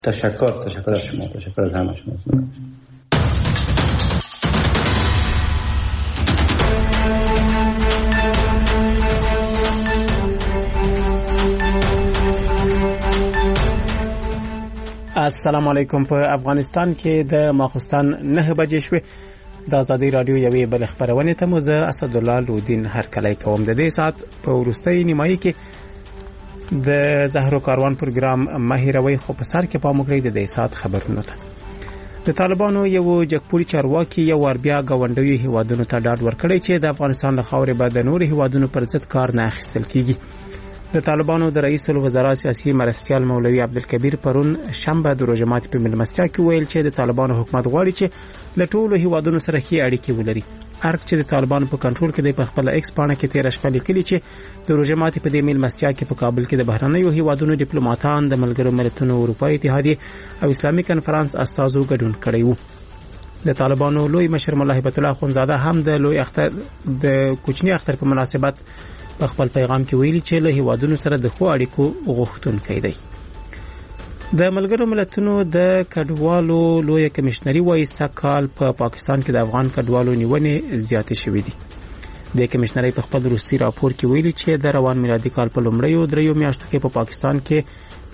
تشکر از شما، تشکر از همه شما. السلام علیکم. په افغانستان کې د ماخستان 9 بجې شوې. د آزادۍ رادیو یوې بل خبرونه ته موزه اسد الله لودین هرکلی کوم. د دې سات په ورستۍ نیمایي کې د زهرو کاروان پروګرام ماهیروي خو په سر کې پام وکړئ د دې سات خبرونه ته. د طالبانو یو جګپوري چارواکي یو ور بیا غونډوي هیوادونو ته ډاډ ورکړی چې د افغانستان له خاورې به د نور هیوادونو پر ضد کار نه اخیستل کیږي. د طالبانو د رئیس الوزرا سیاسي مرستیال مولوي عبدالکبیر پرون شنبه د روزمات په ملمستیا کې ویل چې د طالبانو حکومت غواړي چې له ټولو هیوادونو سره ښې اړیکې ولري. ارګ چې د طالبانو په کنټرول کې د خپل ایکس پاڼه کې 13 شپه لیکلي چې د روزمات په دې ملمستیا کې په کابل کې د بهرنیو هیوادونو ډیپلوماټان د ملګرو ملتونو اروپאי اتحادیه او اسلامي کنفرانس استازو ګډون کړی وو. د طالبانو لوی مشر مولا هیبت الله خونزاده هم د لوی اختر د کوچنی اختر په مناسبت په خپل پیغام کې ویلي چې له هیوادونو سره د خو اړیکو غوښتونکي دی. د ملګرو ملتونو د کډوالو لوی کمشنري وایي سکهال په پاکستان کې د افغان کډوالو نیونې زیاتې شوې دي. د کمشنري په خپل روسي راپور کې ویلي چې د روان میلادي کال په لومړیو 3 میاشتو کې په پاکستان کې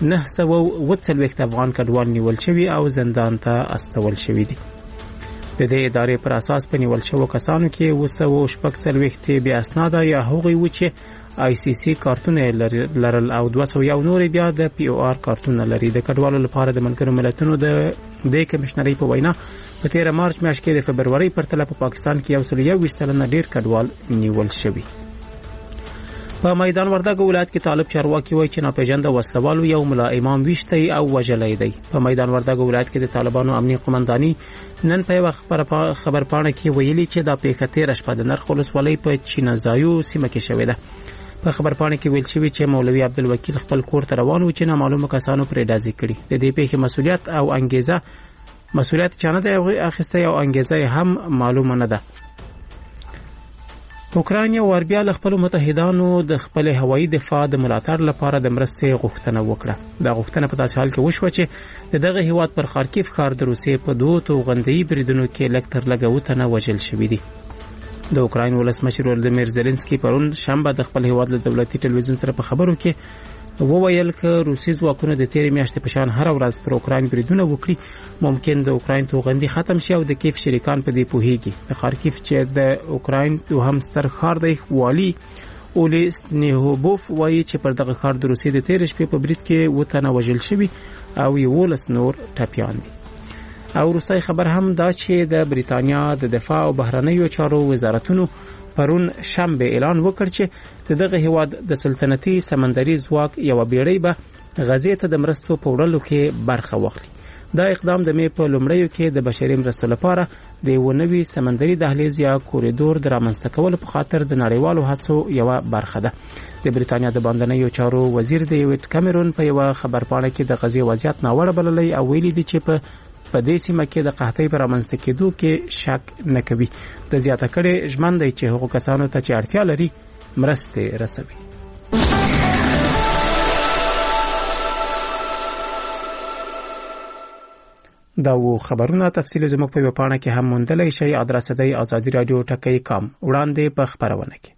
940 افغان کډوال نیول شوي او زندان ته استول شوي دي. د دې ادارې پر اساس په نیول شوو کسانو کې 240 بیا اسناد یا هغوی و چې آی سی سی کارتونه لرل او 201 نور بیا د پی او آر کارتونه لري. د کډوالو لپاره د ملګرو ملتونو د کمشنري په وینا په 13 مارچ میاشت کې د فبرवरी پرتله په پاکستان کې 121 ډیر کډوال نیول شوي. په میدان وردګ ولایت کې طالب چارواکي وایي چې ناپېژانده وسلوالو یو ملا امام ویشتي او وژلای دی. په میدان وردګ ولایت کې د طالبانو امنیي قومنداني نن په یو خبرپاڼه کې ویلي چې دا پیښه 13 شپه د نرخ ولسوالۍ په چینزایو سیمه کې شوې ده. په خبرپاڼه کې ویل شوی چې مولوي عبدالوکیل خپل کور ته روان و چې نامعلومه کسانو پر ډازې کړي. د دې پیښې مسؤلیت چانه دی اخیسته او انګیزه هم معلومه نه ده. اوکرانیا وربیا له خپل متحدانو د خپل هوایي دفاع د ملاتړ لپاره د مرستې غوښتنه وکړه. دا غوښتنه په داسې حال کې وشوه چې دغه هیواد پر خارکیف ښار د روسیې په 2 توغندي بریدونو کې لکتر لګوتنه وژل شوې دي. د اوکراین ولسمشر ولادیمیر زيلنسکي پرون شنبه د خپل هیواد له دولتي ټلویزیون سره په خبرو کې وویل چې روسي ځواکونه د 13 میاشتې په شان هر ورځ پر اوکراین بریدونه وکړي ممکن د اوکراین توغندي ختم شي او د کیف شریکان په دې پوهیږي. د خارکیف چې د اوکراین دوهم ستر ښار دی والی اولی سنیهوبوف وایي چې پر دغه ښار د روسي د 13 شپې په برید کې وتنه وژل شوی او 11 نور ټپيان دي. او روسي خبر هم دا چې د بریتانیا د دفاع او بهرنیو چارو وزارتونو پرون شنبه اعلان وکړ چې دغه هیواد د سلطنتي سمندري ځواک یو بیړۍ به غزې ته د مرستو په وړلو کې برخه واخلي. دا اقدام د مې په لومړیو کې د بشري مرستو لپاره د یو نوي سمندري دهلیز یا کوریډور د رامنځته کولو په خاطر د نړیوالو هڅو یو برخه ده. د بریتانیا د باندنیو چارو وزیر دیوید کامرون په یو خبرپاڼه کې د غزې وضعیت ناوړه بللی او ویلي دی چې په دې سیمه کې د قحطۍ پر رامنځته کېدو کې شک نه کوي. د زیاته کړي ژمن دی چې هغو کسانو ته چې اړتیا لري مرستې رسوي. دا و خبرونه تفصیل زموږ په پاڼه کې هم موندلای شئ. ادرس دی آزادی رادیو ټکی کام وړاندې په خبرونه کې.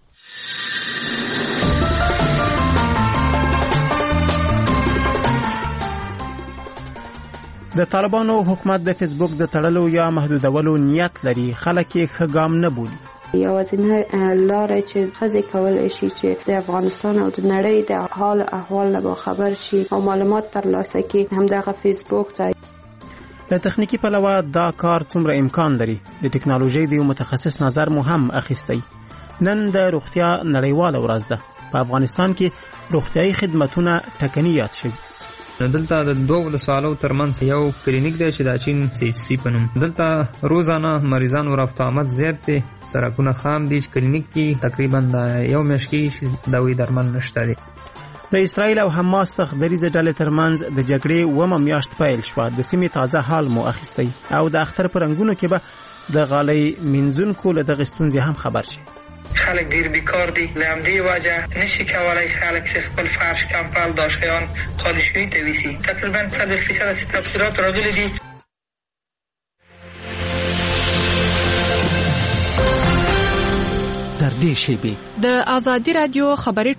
د طالبانو حکومت د فیسبوک د تړلو یا محدودولو نیت لري. خلک یې ښه ګام نه بولي. یوازینی لاره چې خزي کولای شي چې د افغانستان او د نړۍ د حال احوال نه خبر شي او معلومات ترلاسه کړي همدغه فیسبوک دی. د تخنیکی پلوه دا کار څومره امکان لري. د ټکنالوژي د متخصص نظر مهم اخیستی. نن د روغتیا نړیواله ورځ ده. په افغانستان کې روغتیايي خدماتونه ټکنیات شوي. دلته د دوه ولسوالو ترمنځ یو کلینیک دی چې د چین سی سی په نوم. دلته روزانه مریضانو رفت آمد زیات دي. سرکونه خام دي. کلینیک کې تقریبا یو میاشت کې دوايي درمل نشته دي. د اسرایل او حماس څخه دریزه ډلې ترمنځ د جګړې ومه میاشت پیل شو. د سیمې تازه حال مو اخیستی او د اختر پرنګونو کې به د غالۍ منځونکو له دغه ستونزې هم خبر شي. خلک ډیر بیکار دي، له همدې وجه نشي کولای خلک چې خپل فرش کمپل دا شیان خالي شوي ته ویسي. تقریبا 100% تفصیلات راغلي دي. در دې شیبې د آزادي رادیو خبري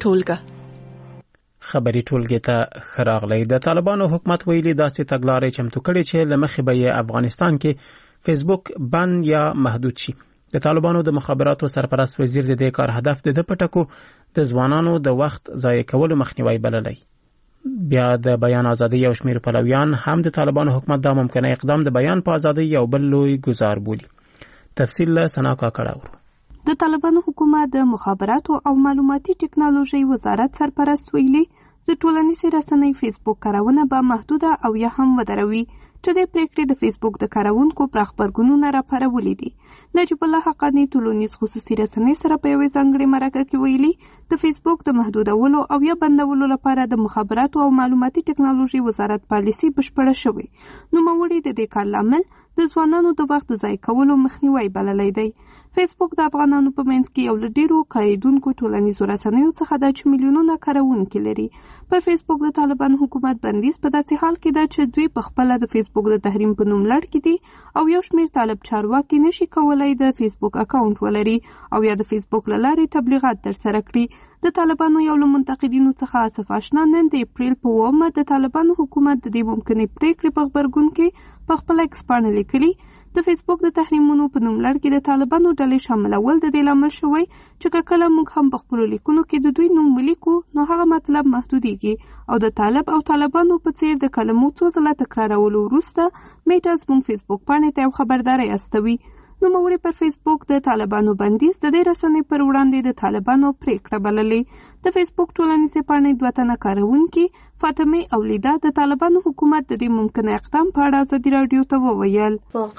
ټولګه ته خراغلی. د طالبانو حکومت ویلي داسې تګلارې چمتو کړي چې لمخې به یې افغانستان کې فیسبوک بند یا محدود شي. د طالبانو د مخابراتو سرپرست وزیر د دې کار هدف د پټکو د ځوانانو د وخت ضایع کولو مخنیوي بللی. بیا د بیان ازادي او شمیر پلویان هم د طالبانو حکومت دا ممکنه اقدام د بیان په ازادي یو بل لوی گزار بولي. تفصیل له سنا کاکړه. د طالبانو حکومت د مخابراتو او معلوماتي ټکنالوژي وزارت سرپرست ویلي د ټولنیزې رسنۍ فیسبوک کارونه به محدوده او یا هم ودروي چې د پریکړې د فیسبوک د کارونکو پراخ غبرګونونه راپارولي دي. نجیب الله حقانی ټولنیز خصوصي رسنۍ سره په یوې ځانګړې مرکه کې ویلي د فیسبوک د محدودولو او یا بندولو لپاره د مخابراتو او معلوماتي ټکنالوژي وزارت پالیسي بشپړه شوې. نوموړي د دې کار لامل د ځوانانو د وخت ضایع کولو مخنیوي بللی دی. فیسبوک د افغانانو په منځ کې یو له ډیرو کاریدونکو ټولنیزو رسنیو څخه ده چې میلیونونه کاروونکي لري. په فیسبوک د طالبان حکومت بندیز په داسې حال کې ده چې دوی په خپله د فیسبوک د تحریم په نوم لړ کې دي او یو شمیر طالب چارواکي نشي کولای د فیسبوک اکاونټ ولري او یا د فیسبوک له لارې تبلیغات ترسره کړي. د طالبانو یو له منتقدینو څخه آصف اشنا نن د اپریل په 9 د طالبانو حکومت د دې ممکنې پریکړې په خبرګون کې په خپل ایکس باندې لیکلي د فیسبوک د تحریمونو په نوم لړ کې د طالبانو ډلې شاملول د دې لامل شوی چې کله موږ هم په خپلو لیکونو کې د دوی نوم ولیکو نو هغه مطلب محدودیږي او د طالب او طالبانو په څیر د کلمو څو ځله تکرارولو وروسته میټا زموږ فیسبوک باندې ته خبرداري استوي. نوموړي پر فیسبوک د طالبانو بندیز د دې رسنۍ پر وړاندې د طالبانو پریکړه بللې. د فیسبوک ټولنیزې پاڼې 2 تنه کاروونکي فاطمه او لیدا د طالبانو حکومت د دې ممکنه اقدام په اړه ازادي رادیو ته وویل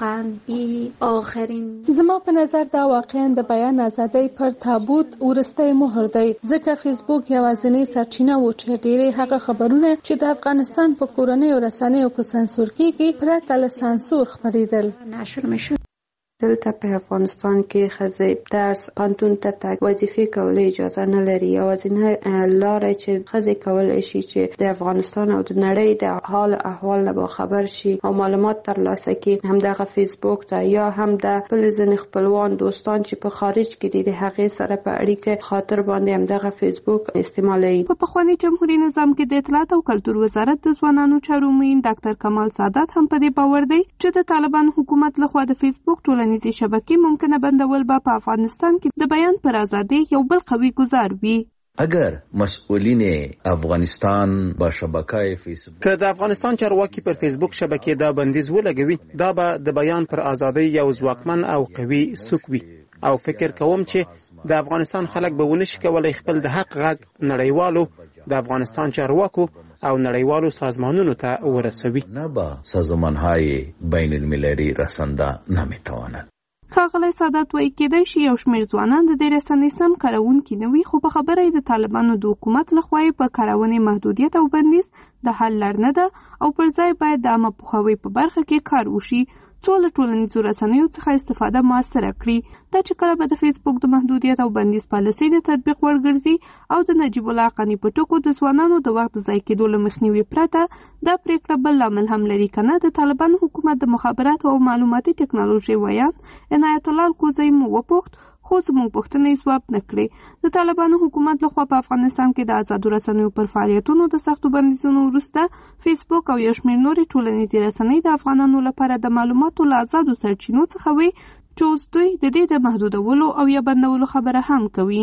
واقعا آخرین زما په نظر دا واقعا د بیان ازادۍ پر تابوت ورسته مهر دی ځکه فیسبوک یوازینی سرچینه و چې ډېرې هغه خبرونه چې د افغانستان په کورنیو رسنیو کې سانسور کیږي پرته له سانسور خپرېدل نشر میشه. دلته په افغانستان کې ښځې درس پانتون ته تګ وظیفې کولو اجازه نه لري. یوازینی لاره چې ښځې کولی شي چې د افغانستان او د نړۍ د حال احوال نه باخبر شي او معلومات ترلاسه کړي همدغه فیسبوک ته یا هم د خپل ځینې خپلوان دوستان چې په خارج کې دي د هغې سره په اړیکه خاطر باندې همدغه فیسبوک استعمالوي. په پخواني جمهوریت نظام کې د اطلاعات او کلتور وزارت د ځوانانو چارو معین ډاکټر کمال سادات هم په دې باور دی چې د طالبان حکومت لخوا د فیسبوک ټولنیزې شبکې ممکنه بندول به په افغانستان کې د بیان پر ازادۍ یو بل قوي گزار وي. اگر مسئولین افغانستان با شبکه فیسبوک که د افغانستان چارواکي پر فیسبوک شبکې دا بندیز ولګوي دا به د بیان پر ازادۍ یو ځواکمن او قوي څوک وي او فکر کوم چې د افغانستان خلک به ونشي کولای خپل د حق غږ نړیوالو د افغانستان چارواکو او نړیوالو سازمانونو ته ورسوي. نه با سازمانهای بین المللی رسنده نمیتواند. ښاغلی سادات وایي کېدای شي یو شمېر ځوانان د دې رسنۍ سم کارونکي نه وي خو په خبره یې د طالبانو د حکومت لخوا په کارونې محدودیت او بندیز د حل لار نه ده او پر ځای باید د عامه پوهاوي په برخه کې کار وشي څو له ټولنیزو رسنیو څخه استفاده موثره کړي. دا چې کله به د فیسبوک د محدودیت او بندیز پالیسۍ د تطبیق وړ ګرځي او د نجیب الله حقانی په ټکو د ځوانانو د وخت ضایع کېدو له مخنیوي پرته دا پریکړه بل لامل هم لري که نه د طالبانو حکومت د مخابراتو او معلوماتي ټکنالوژۍ ویان عنایت الله الکوزی مو وپوښت خو زموږ پوښتنې ځواب نه کړې. د طالبانو حکومت لخوا په افغانستان کې د آزادو رسنیو پر فعالیتونو د سختو بندیزونو وروسته فیسبوک او یو شمېر نورې ټولنیزې رسنۍ د افغانانو لپاره د معلوماتو له آزادو سرچینو څخه وي چې اوس دوی د دې د محدودولو او یا بندولو خبره هم کوي.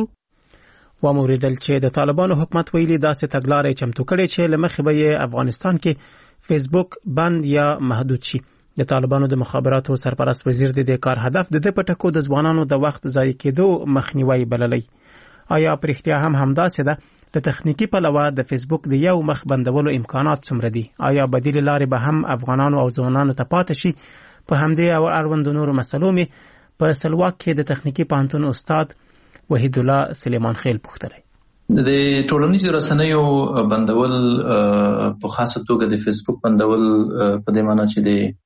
وموریدل چې د طالبانو حکومت ویلي داسې تګلارې چمتو کړي چې له مخې به یې افغانستان کې فیسبوک بند یا محدود شي. د طالبانو د مخابراتو سرپرست وزیر د دې کار هدف د پټکو د ځوانانو د وخت ضایع کېدو مخنیوي بللی. آیا په رښتیا هم همداسې ده؟ د تخنیکی پلوه د فیسبوک د یو مخ بندولو امکانات څومره دي؟ آیا بدیل لارې به هم افغانانو او ځوانانو ته پاتې شي؟ په همدې او اړوندو نورو مسلو مې په سلواک کې د تخنیکی پوهنتون استاد وحید الله سلیمان خیل پوښتلی. د ټولنیزو رسنیو بندول په خاصه توګه د فیسبوک بندول په دې معنی چې د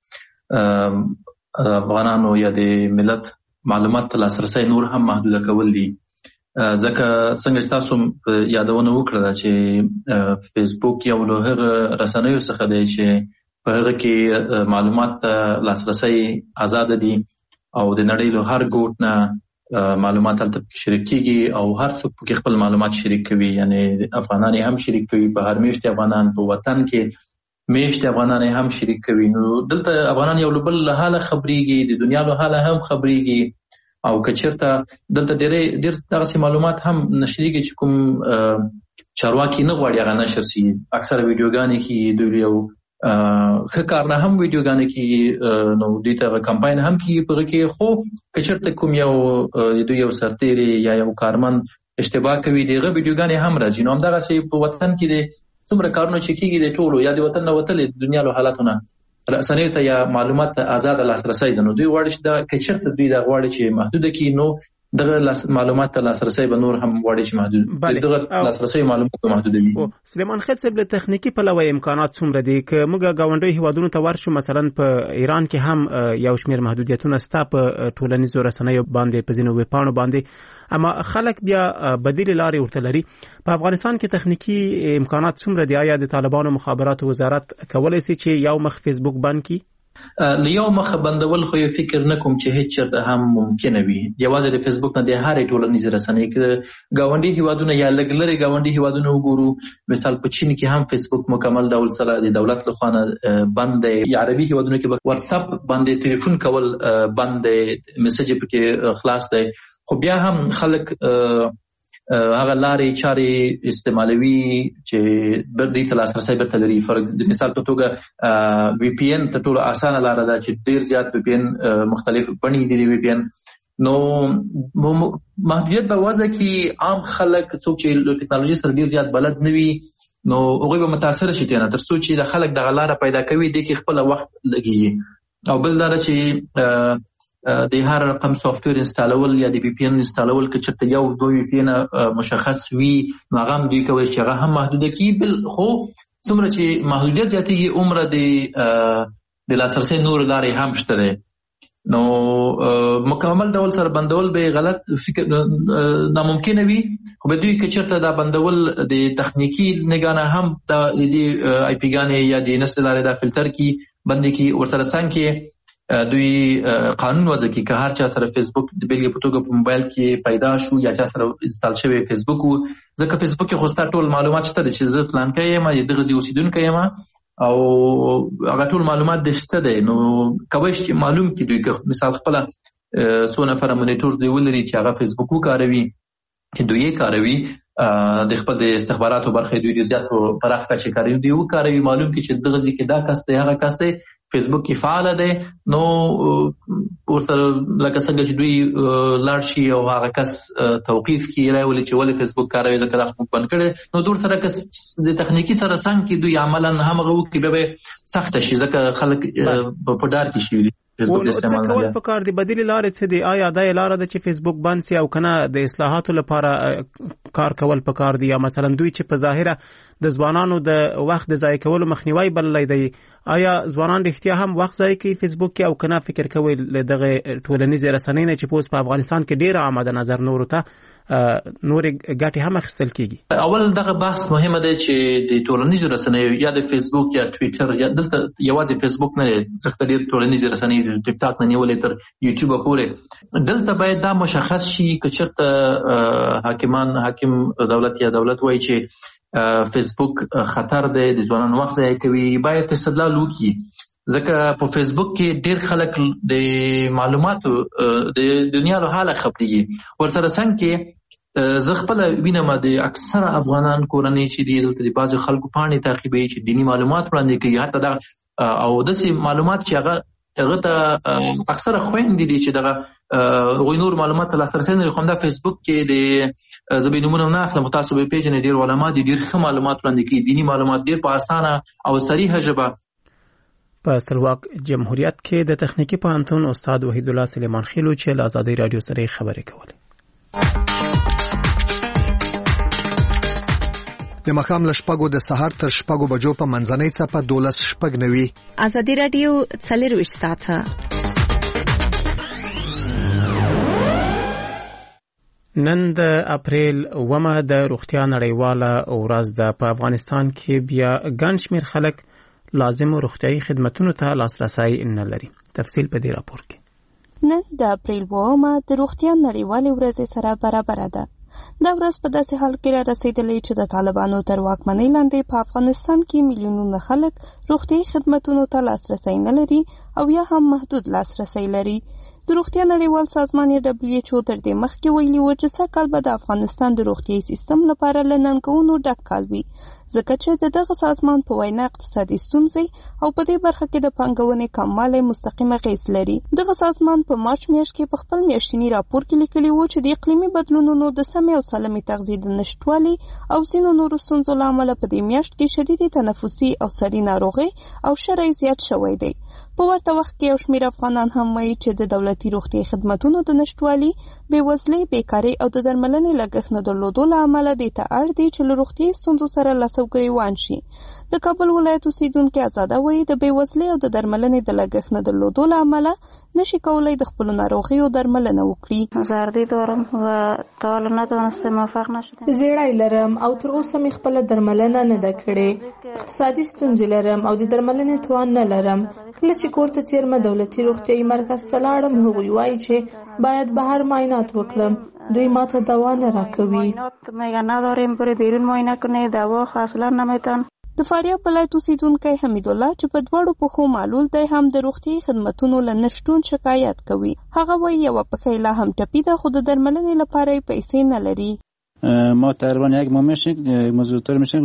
افغانانو یا د ملت معلومات ته لاسرسی نور هم محدوده کول دي ځکه څنګه تاسو یادونه وکړه چې فیسبوک یو له هغه رسنیو څخه دی چې په هغه کې معلومات لاسرسي آزاد دي او د نړۍ له هر ګوټ نه معلومات هلته شریک کیږي او هر څوک پکې خپل معلومات شریک کوي. یعنی افغانان هم شریک کوي، په هر میشت افغانان په وطن کې میشت افغانان هم شریک کوي. نو دلته افغانان یو بل له حاله خبريږي، د دنیا له حاله هم خبريږي او کچرته دلته ډېر دغه معلومات هم نشریږي چې کوم چارواکي نه غواړي هغه نشر شي. اکثره ویډیوګانې کې دوی یو کار نه هم ویډیوګانې کې نو دوی ته کمپاین هم کې پغه کې خو کچرته کوم یو سرتیری یا یو کارمن اشتباه کوي دغه ویډیوګانې هم راځي. نو همدغه سي په وطن کې د څومره کارونه چې کېږي د ټولو یا د وطن نه وتل د دنیا له حالاتونه رسنیو ته یا معلومات آزاد لاسرسي ده. نو دوی غواړي چې دا کچرته دوی دا غواړي چې محدود کړي، نو دغه معلومات ته لاسرسي به نور هم غواړي چې محدود دغه لاسرسي معلومات محدود وي. سلیمان خېل صاحب له تخنیکی په لوي امکانات څومره دي که موږ غونډي هیوادونو ته ورشو؟ مثلا په ایران کې هم یو شمېر محدودیتونه ستا په ټولنیزو رسنیو باندې په ځینو ویبپاڼو باندې، اما خلک بیا بدیل لارې ورته لري. په افغانستان کې تخنیکی امکانات څومره دي؟ آیا د طالبانو مخابراتو وزارت کولای شي چې یو مخ فیسبوک بند کړي؟ لیو مخه بندول خو فکر نکوم چې هیڅ چرته هم ممکنه وي. یوازې د فیسبوک نه د هرې ټولنیزې رسنۍ کې گاونډي هیوادونه یا لږ لري گاونډي هیوادونه وګورو. مثال په چین کې هم فیسبوک مکمل ډول سره د دولت لخوا بند دی. یا عربي هیوادونو کې واتس اپ باندې ټلیفون کول بند دی، میسج پکې خلاص دی. خو بیا هم خلک هغه لارې چارې استعمالوي چې بردي لاسرسي برته لري. د مثال په توګه وی پی ان ته ټولو اسانه لار ده چې ډیر زیات وی پی ان مختلف بڼې دي وی پی ان. نو محدودیت په وجه کې عام خلک څوک چې د ټکنالوژي سره ډیر زیات بلد نه وي نو هغه به متاثر شي نه تر څو چې د خلک د غلاره پیدا کوي د کې خپل وخت لګي. او بل دا چې د هر رقم سافټویر انستالول یا د وی پی ان انستالول کې چې یو دوه وی پی ان مشخص وي نو هغه دوی کوي چې هغه هم محدوده کی. بل خو څومره چې محدودیت زیاتېږي عمره د لاسرسي نور لارې هم شته. نو مکمل ډول سره بندول به غلط فکر ناممکن وي، خو به دوی کې چرته دا بندول د تخنیکی نگانه هم د آی پی ګانې یا د نسل لارې دا فلټر کی بندي کی ورسره څنګه کې دوی قانون وضع کی که هر چا سره فیسبوک د بیلګې په توګه په موبایل کې پیدا شو یا چا سره انستال شوی فیسبوک وو، ځکه فیسبوک کې خو ستا ټول معلومات شته چې زه فلان کې یم یا دغه ځای اوسیدونکی یم او هغه ټول معلومات د شته دی. نو کولی شي معلوم کړي دوی که مثال خپله څو نفره مونیټور دوی ولري چې هغه فیسبوک وکاروي چې دوی یې کاروي د خپل د استخباراتو برخې دوی ډېر زیات په پراخ کچه کاروي دوی وکاروي معلوم کړي چې دغه ځای کې دا کس دی هغه کس دی فیسبوک کې فعال دی. نو ورسره لکه څنګه چې دوی لاړ شي او هغه کس توقیف کړي راولي چې ولې فیسبوک کاروي ځکه دا خو بند کړی نو دور سره کس د تخنیکی سره څنګه کې دوی عملاً همغه وکړي به سخته شي ځکه خلک په ډار کې شي فیسبوک استعمال کول په کار دی. بدیل لارې څه دي؟ آیا دا لار ده چې فیسبوک بند سي او کنه د اصلاحاتو لپاره کار کول په کار دی؟ یا مثلا دوی چې په ظاهره د ځوانانو د وخت د ضایع کولو مخنیوي بللی دی، آیا ځوانان رښتیا هم وخت ضایع کوي فیسبوک کې او کنه فکر کوي دغه ټولنیزې رسنۍ نه چې پوس په افغانستان کې ډیره آمده نظر نورو ته نورې ګټې هم اخیستل کیږي؟ اول دغه بحث مهمه دی چې د ټولنیزو رسنیو یا د فیسبوک یا ټویټر یا دلته یوازې فیسبوک نه ځکه ډېر ټولنیزې رسنۍ د ټیک ټاک نه نیولې تر یوټیوب پورې دلته باید دا مشخص شي که چېرته حاکم دولت یا دولت وایي چې فیسبوک خطر دی د ځوانانو وخت ضایع کوي باید استدلال وکړي ځکه په فیسبوک کې ډېر خلک د معلوماتو د دنیا له حاله خبرېږي. ورسره څنګه کې زه خپله وینم د اکثره افغانان کورنۍ چې دي دلته د بعضو خلکو پاڼې تعقیبوي چې دیني معلومات وړاندې کوي حتی دغه او داسې معلومات چې هغه ته اکثره خویندې دي چې دغه هغوی نور معلومات ته لاسرسی نه لري. خو همدا فیسبوک کې د زه به نومونه نه اخلم تاسو به یې پېژنئ ډېر علما دي ډېر ښه معلومات وړاندې کوي دیني معلومات ډېر په اسانه او صریحه ژبه. په سلواک جمهوریت کې د تخنیکی پوهنتون استاد وحید الله سلیمان خېلو چې له آزادۍ رادیو سره خبرې کولې. د مخام له شپږو د سهار تر شپږو بجو په منځنۍ څپه 12:09 آزادۍ رادیو 24 ساعته. نن د اپریل 9 د روغتیا نړیواله ورځ ده. په افغانستان کې بیا ګڼ شمېر خلک لازمو روغتیايي خدمتونو ته لاسرسی نه لري. تفصیل په دې راپور کې. نن د اپریل 9 د روغتیا نړیواله ورځ سره برابر ده. دا ورځ په داسې حال کې را رسیدلې چې د طالبانو تر واکمنۍ لاندې په افغانستان کې میلیونونه خلک روغتیايي خدمتونو ته لاسرسی نه لري او یا هم محدود لاسرسی لري. د روغتیا نړیوال سازمان WHO تر دې مخکې ویلي و چې سږکال به د افغانستان د روغتیايي سیستم لپاره له ننګونو ډک کال وي، ځکه چې دغه سازمان په وینا اقتصادي ستونزې او په دې برخه کې د پانګونې کموالی مستقیم اغیز لري. دغه سازمان په مارچ میاشت کې په خپل میاشتني راپور کې لیکلي و چې د اقلیمي بدلونونو د سمې او سالمې تغذیې د نشټوالي او ځینو نورو ستونزو له امله په دې میاشت کې شدیدې تنفسي او سري ناروغۍ او شرعي زیات شوی دی. په ورته وخت کې یو شمېر افغانان هم وایي چې د دولتي روغتیايي خدمتونو د نشټوالي، بېوزلۍ، بیکارۍ او د درملنې لګښت نه درلودو له امله دې ته اړ دي چې له روغتیايي ستونزو سره لاس او ګریوان شي. د کابل ولایت اوسیدونکي آزاده وایي د بېوزلۍ او د درملنې د لګښت نه درلودو له امله نشي کولای د خپلو ناروغیو درملنه وکړي. زردی دارم و تا حالا نتونستم موفق نشدم. زیړی لرم او تر اوسه مې خپل درملنه نه ده کړې. اقتصادي ستونزې لرم او د درملنې توان نه لرم. کله چې کور ته څیرمه دولتي روغتیايي مرکز ته لاړم، هغوی وایي چې باید بهر معاینات وکړم. دوی ماته دوا نه راکوي. میگن نداریم بری بیرون معاینه کنی، دوا اصلا نمیتن. د فاریاب ولایت اوسیدونکی حمیدالله چې په دواړو پښو معلول دی هم د روغتیايي خدمتونو له نشتون شکایت کوي. هغه وایي یوه پښه لا هم ټپي ده خو د درملنې لپاره یې پیسې نه لري. ما تقریبا یک ماه میشه مزودتر میشم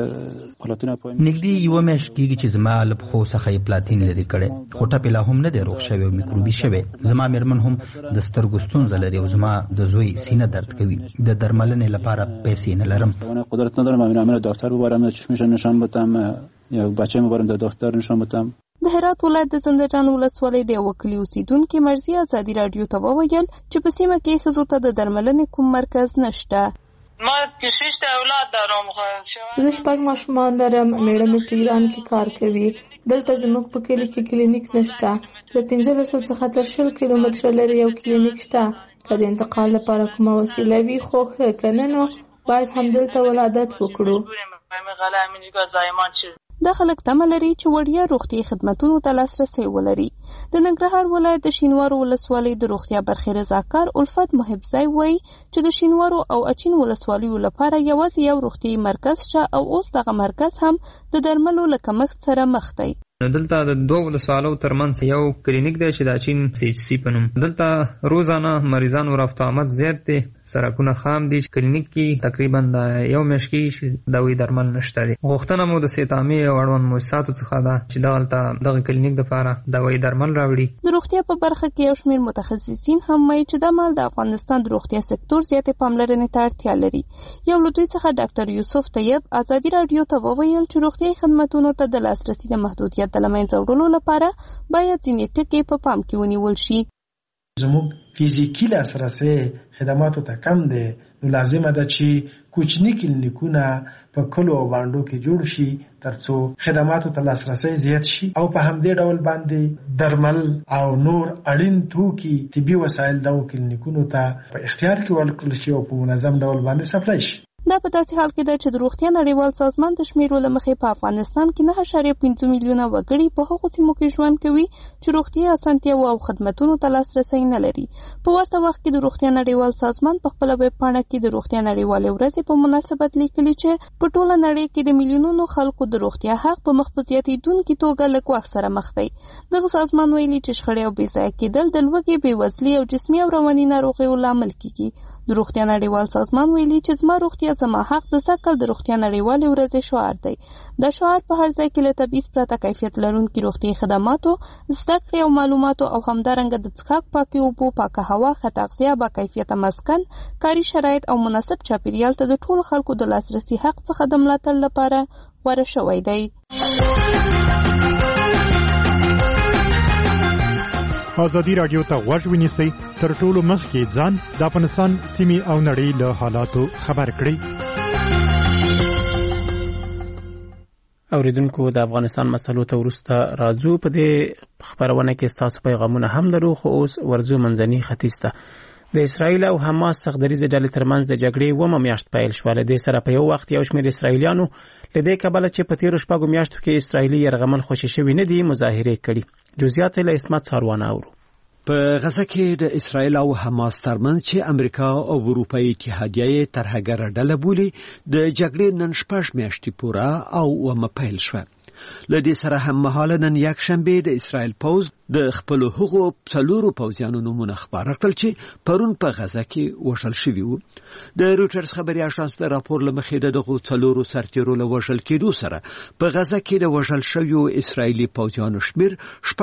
پلاتین پایین نږدې یو میاشت کېږي چې زما له پښو څخه یې پلاتین لرې کړی، خو ټپې لا هم نه دی روغ شوی او میکروبي شوی. زما میرمن هم د سترګو ستونزه لري او زما د زوی سینه درد کوي. د درملنې لپاره پیسې نه لرم. قدرت ندارم من دکتر ببرم، چشمش نشان بدم یا بچه‌مو ببرم د دکتر نشان بدم. د هرات ولایت د زنده‌جان ولسوالۍ د یو کلي اوسیدونکي مرضیه ازادي راډیو ته وویل چې په سیمه کې ښځو ته د درملنې کوم مرکز نشته. ما 6 اولاد دارم. زه 6 ماشومان لرم. میړه مې په ایران کې کار کوي. دلته زموږ په کلي کې کلینیک نشته. له 1500 څخه تر 20 کیلومتره لري یو کلینیک شته. که د انتقال لپاره کومه وسیله وي خو ښه، که نه نو باید همدلته ولادت وکړو. دا خلک تمه لري چې وړیا روغتیايي خدمتونو ته لاسرسی ولري. د ننګرهار ولایت د شینوارو ولسوالۍ د روغتیا برخې رضاکار الفت محبزی وایي چې د شینوارو او اچین ولسوالیو لپاره یوازې یو روغتیايي مرکز شته او اوس دغه مرکز هم د درملو له کمښت سره مخ دی. دلته د دوه ولسوالو ترمنځ یو کلینیک دی چې د اچین CHC په نوم. دلته روزانه مریضانو رفت آمد زیات دی، سرکونه خام دي. کلینیک کې تقریبا د یو میاشت کې دوايي درمل نشته دي. غوښتنه مو د سیتامي او اړوند مؤسساتو څخه ده چې دغه کلینیک لپاره دوايي درمل راوړي. د روغتیا په برخه کې یو شمېر متخصصین هم وایي چې دا مال د افغانستان د روغتیا سکتور زیاتې پاملرنې ته اړتیا لري. یو له دوی څخه ډاکټر یوسف طیب ازادي راډیو ته وویل چې روغتیايي خدمتونو ته د لاسرسي د محدودیت د له منځه وړلو لپاره باید ځینې ټکي په پام کې ونیول شي. زموږ فیزیکي لاسرسی خدماتو ته کم دی، نو لازمه ده چې کوچني کلینیکونه په کلو او باندو کې جوړ شي ترڅو خدماتو ته لاسرسی زیات شي او په همدې ډول باندې درمل او نور اړین توکي طبي وسایل دغو کلینیکونو ته په اختیار کې ورکړل شي او په منظم ډول باندې سپلای شي. دا په داسې حال کې ده چې د روغتیا نړیوال سازمان د شمیرو له مخې په افغانستان کې 9.5 میلیونه وګړي په هغو سیمو کې ژوند کوي چې روغتیا اسانتیاوو او خدمتونو ته لاسرسی نه لري. په ورته وخت کې د روغتیا نړیوال سازمان په خپله ویب پاڼه کې د روغتیا نړیوالې ورځې په مناسبت لیکلي چې په ټوله نړۍ کې د میلیونونو خلکو د روغتیا حق په مخ په زیاتېدونکي توګه له ګواښ سره مخ دی. دغه سازمان ویلي چې شخړې او بېځایه کېدل د لوږې، بېوزلۍ او جسمي او رواني ناروغیو لامل کېږي. د روغتیا نړیوال سازمان ویلي چې زما روغتیا زما حق د سږکال د روغتیا نړیوالې ورځې شعار دی. دا شعار په هر ځای کې له تبعیض پرته کیفیت لرونکي روغتیايي خدماتو، زده کړې او معلوماتو او همدارنګه د څښاک پاکې اوبو، پاکه هوا، ښه تغذیه، با کیفیته مسکن، کاري شرایط او مناسب چاپیریال ته د ټولو خلکو د لاسرسي حق څخه د ملاتړ لپاره غوره شوی دی. ازادي راډیو ته غوږ ونیسئ، تر ټولو مخکې ځان د افغانستان سیمې او نړۍ له حالاتو خبر کړئ. اوریدونکو د افغانستان مسلو ته وروسته راځو. په دې خبرونه کې ستاسو پیغامونه هم لرو، خو اوس ورځو منځني ختیځ ته. د اسرایل او حماس سختدریزه ډلې ترمنځ د جګړې ومه میاشت پیل شوه. له دې سره په یو وخت یو شمېر اسرایلیانو له دې کبله چې په تیرو شپږو میاشتو کې اسرایلي یرغمل خوشي شوي نه دي مظاهرې کړي. جزئیات له اسمت ساروان اورو. په غزه کې د اسرایل او حماس ترمنځ چې امریکا او اروپאי اتحادیه ترهګر ډله بولي د جګړې نن شپږ میاشتې پوره او ومه پیل شوه. لدې سره هم مهاله نن یک شنبه د اسرایل پوز د خپل هغو څلورو پوځیانو نومونه خبر کړل چې پرون په غزه کې وژل شوي وو. د رويټرز خبري اژانس د راپور لمخې دغه څلورو سرتیرو له وژل کېدو سره په غزه کې د وژل شویو اسرایلی پوځیانو شمیر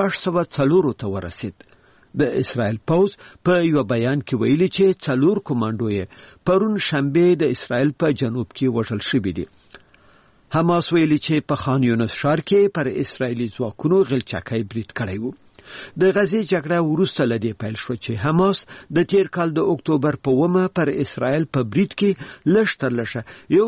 604 ته ورسید. د اسرایل پوز په یو بیان کې ویلي چې څلور کمانډوي پرون شنبه د اسرایل په جنوب کې وژل شوي دي. حماس ویلي چې په خان یونس ښار کې پر اسرایلی ځواکونو غلچکۍ برید کړی وو. د غزې جګړه وروسته لدې پیل شو چې حماس د تیر کال د اکتوبر په ومه پر اسرایل په برید کې لشترلشه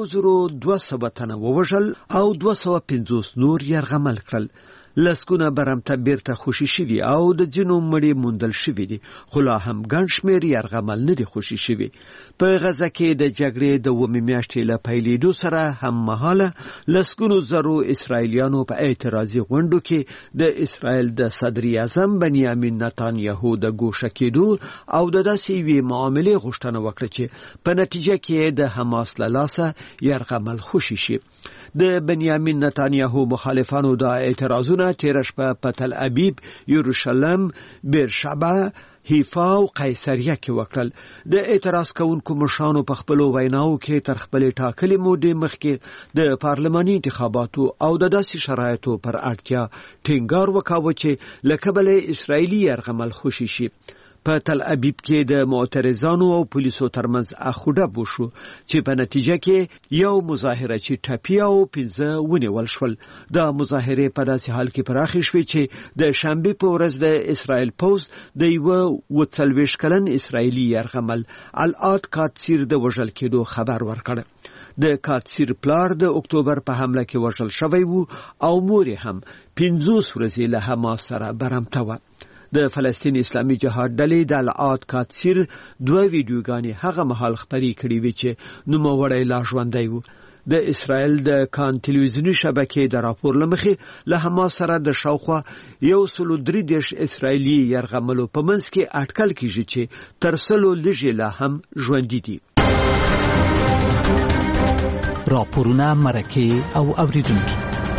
1200 تنه ووژل او 250 نور یرغمل کړل. لسکونه برمته بیرته خوشي شوي او د ځینو مړي موندل شوي دي، خو لا هم ګڼ شمېر یرغمل نه دي خوشي شوي. په غزه کې د جګړې د اومې میاشتې له پیلېدو سره هم مهاله لسکونو زرو اسرایلیانو په اعتراضي غونډو کې د اسرایل د صدر اعظم بنیامین نتانیاهو د ګوښه کېدو او د داسې یوې معاملې غوښتنه وکړه چې په نتیجه کې د حماس له لاسه یرغمل خوشي شي. د بنیامین نتانیاهو مخالفانو د اعتراضونه تیر شپه په تل ابیب، یروشلم، بیرشبه، حیفا او قیصریه کې وکړل. د اعتراض کوونکو مشرانو په خپل ویناو کې تر خپل ټاکلي مودې مخکې د پارلماني انتخاباتو او د داسې شرایطو پر اړتیا ټینګار وکاوه چې له کبله اسرایلی یرغمل خوشي شي. په تل ابیب کې د معترضانو او پولیسو ترمنځ اخوډه وشو چې په نتیجه کې یو مظاهره چې ټپي او 15 ونیول شول. د مظاهرې په داسې حال کې پراخې شوې چې د شنبه په ورځ د اسرایل پوز د یو 40 کلن اسرایلی یرغمل العاد کاتسیر د وژل کېدو خبر ورکړ. د کاتسیر پلار د اکتوبر په حمله کې وژل شوی وو او مور هم 50 ورځې له حماس سره برمته و. د فلسطین اسلامي جهاد ډلې د العاد کاتسیر 2 ویډیوګانې هغه مهال خبري کړې وې چې نوموړی لا ژوندی و. د اسرائیل د کان ټلویزیوني شبکې د راپور لمخې له حماس سره د شاوخوا 133 اسرائیلي یرغملو په منځ کې اټکل کیږي چې تر سلو لږ لا هم ژوندي دي. راپورونه مرکه او اوریدونکو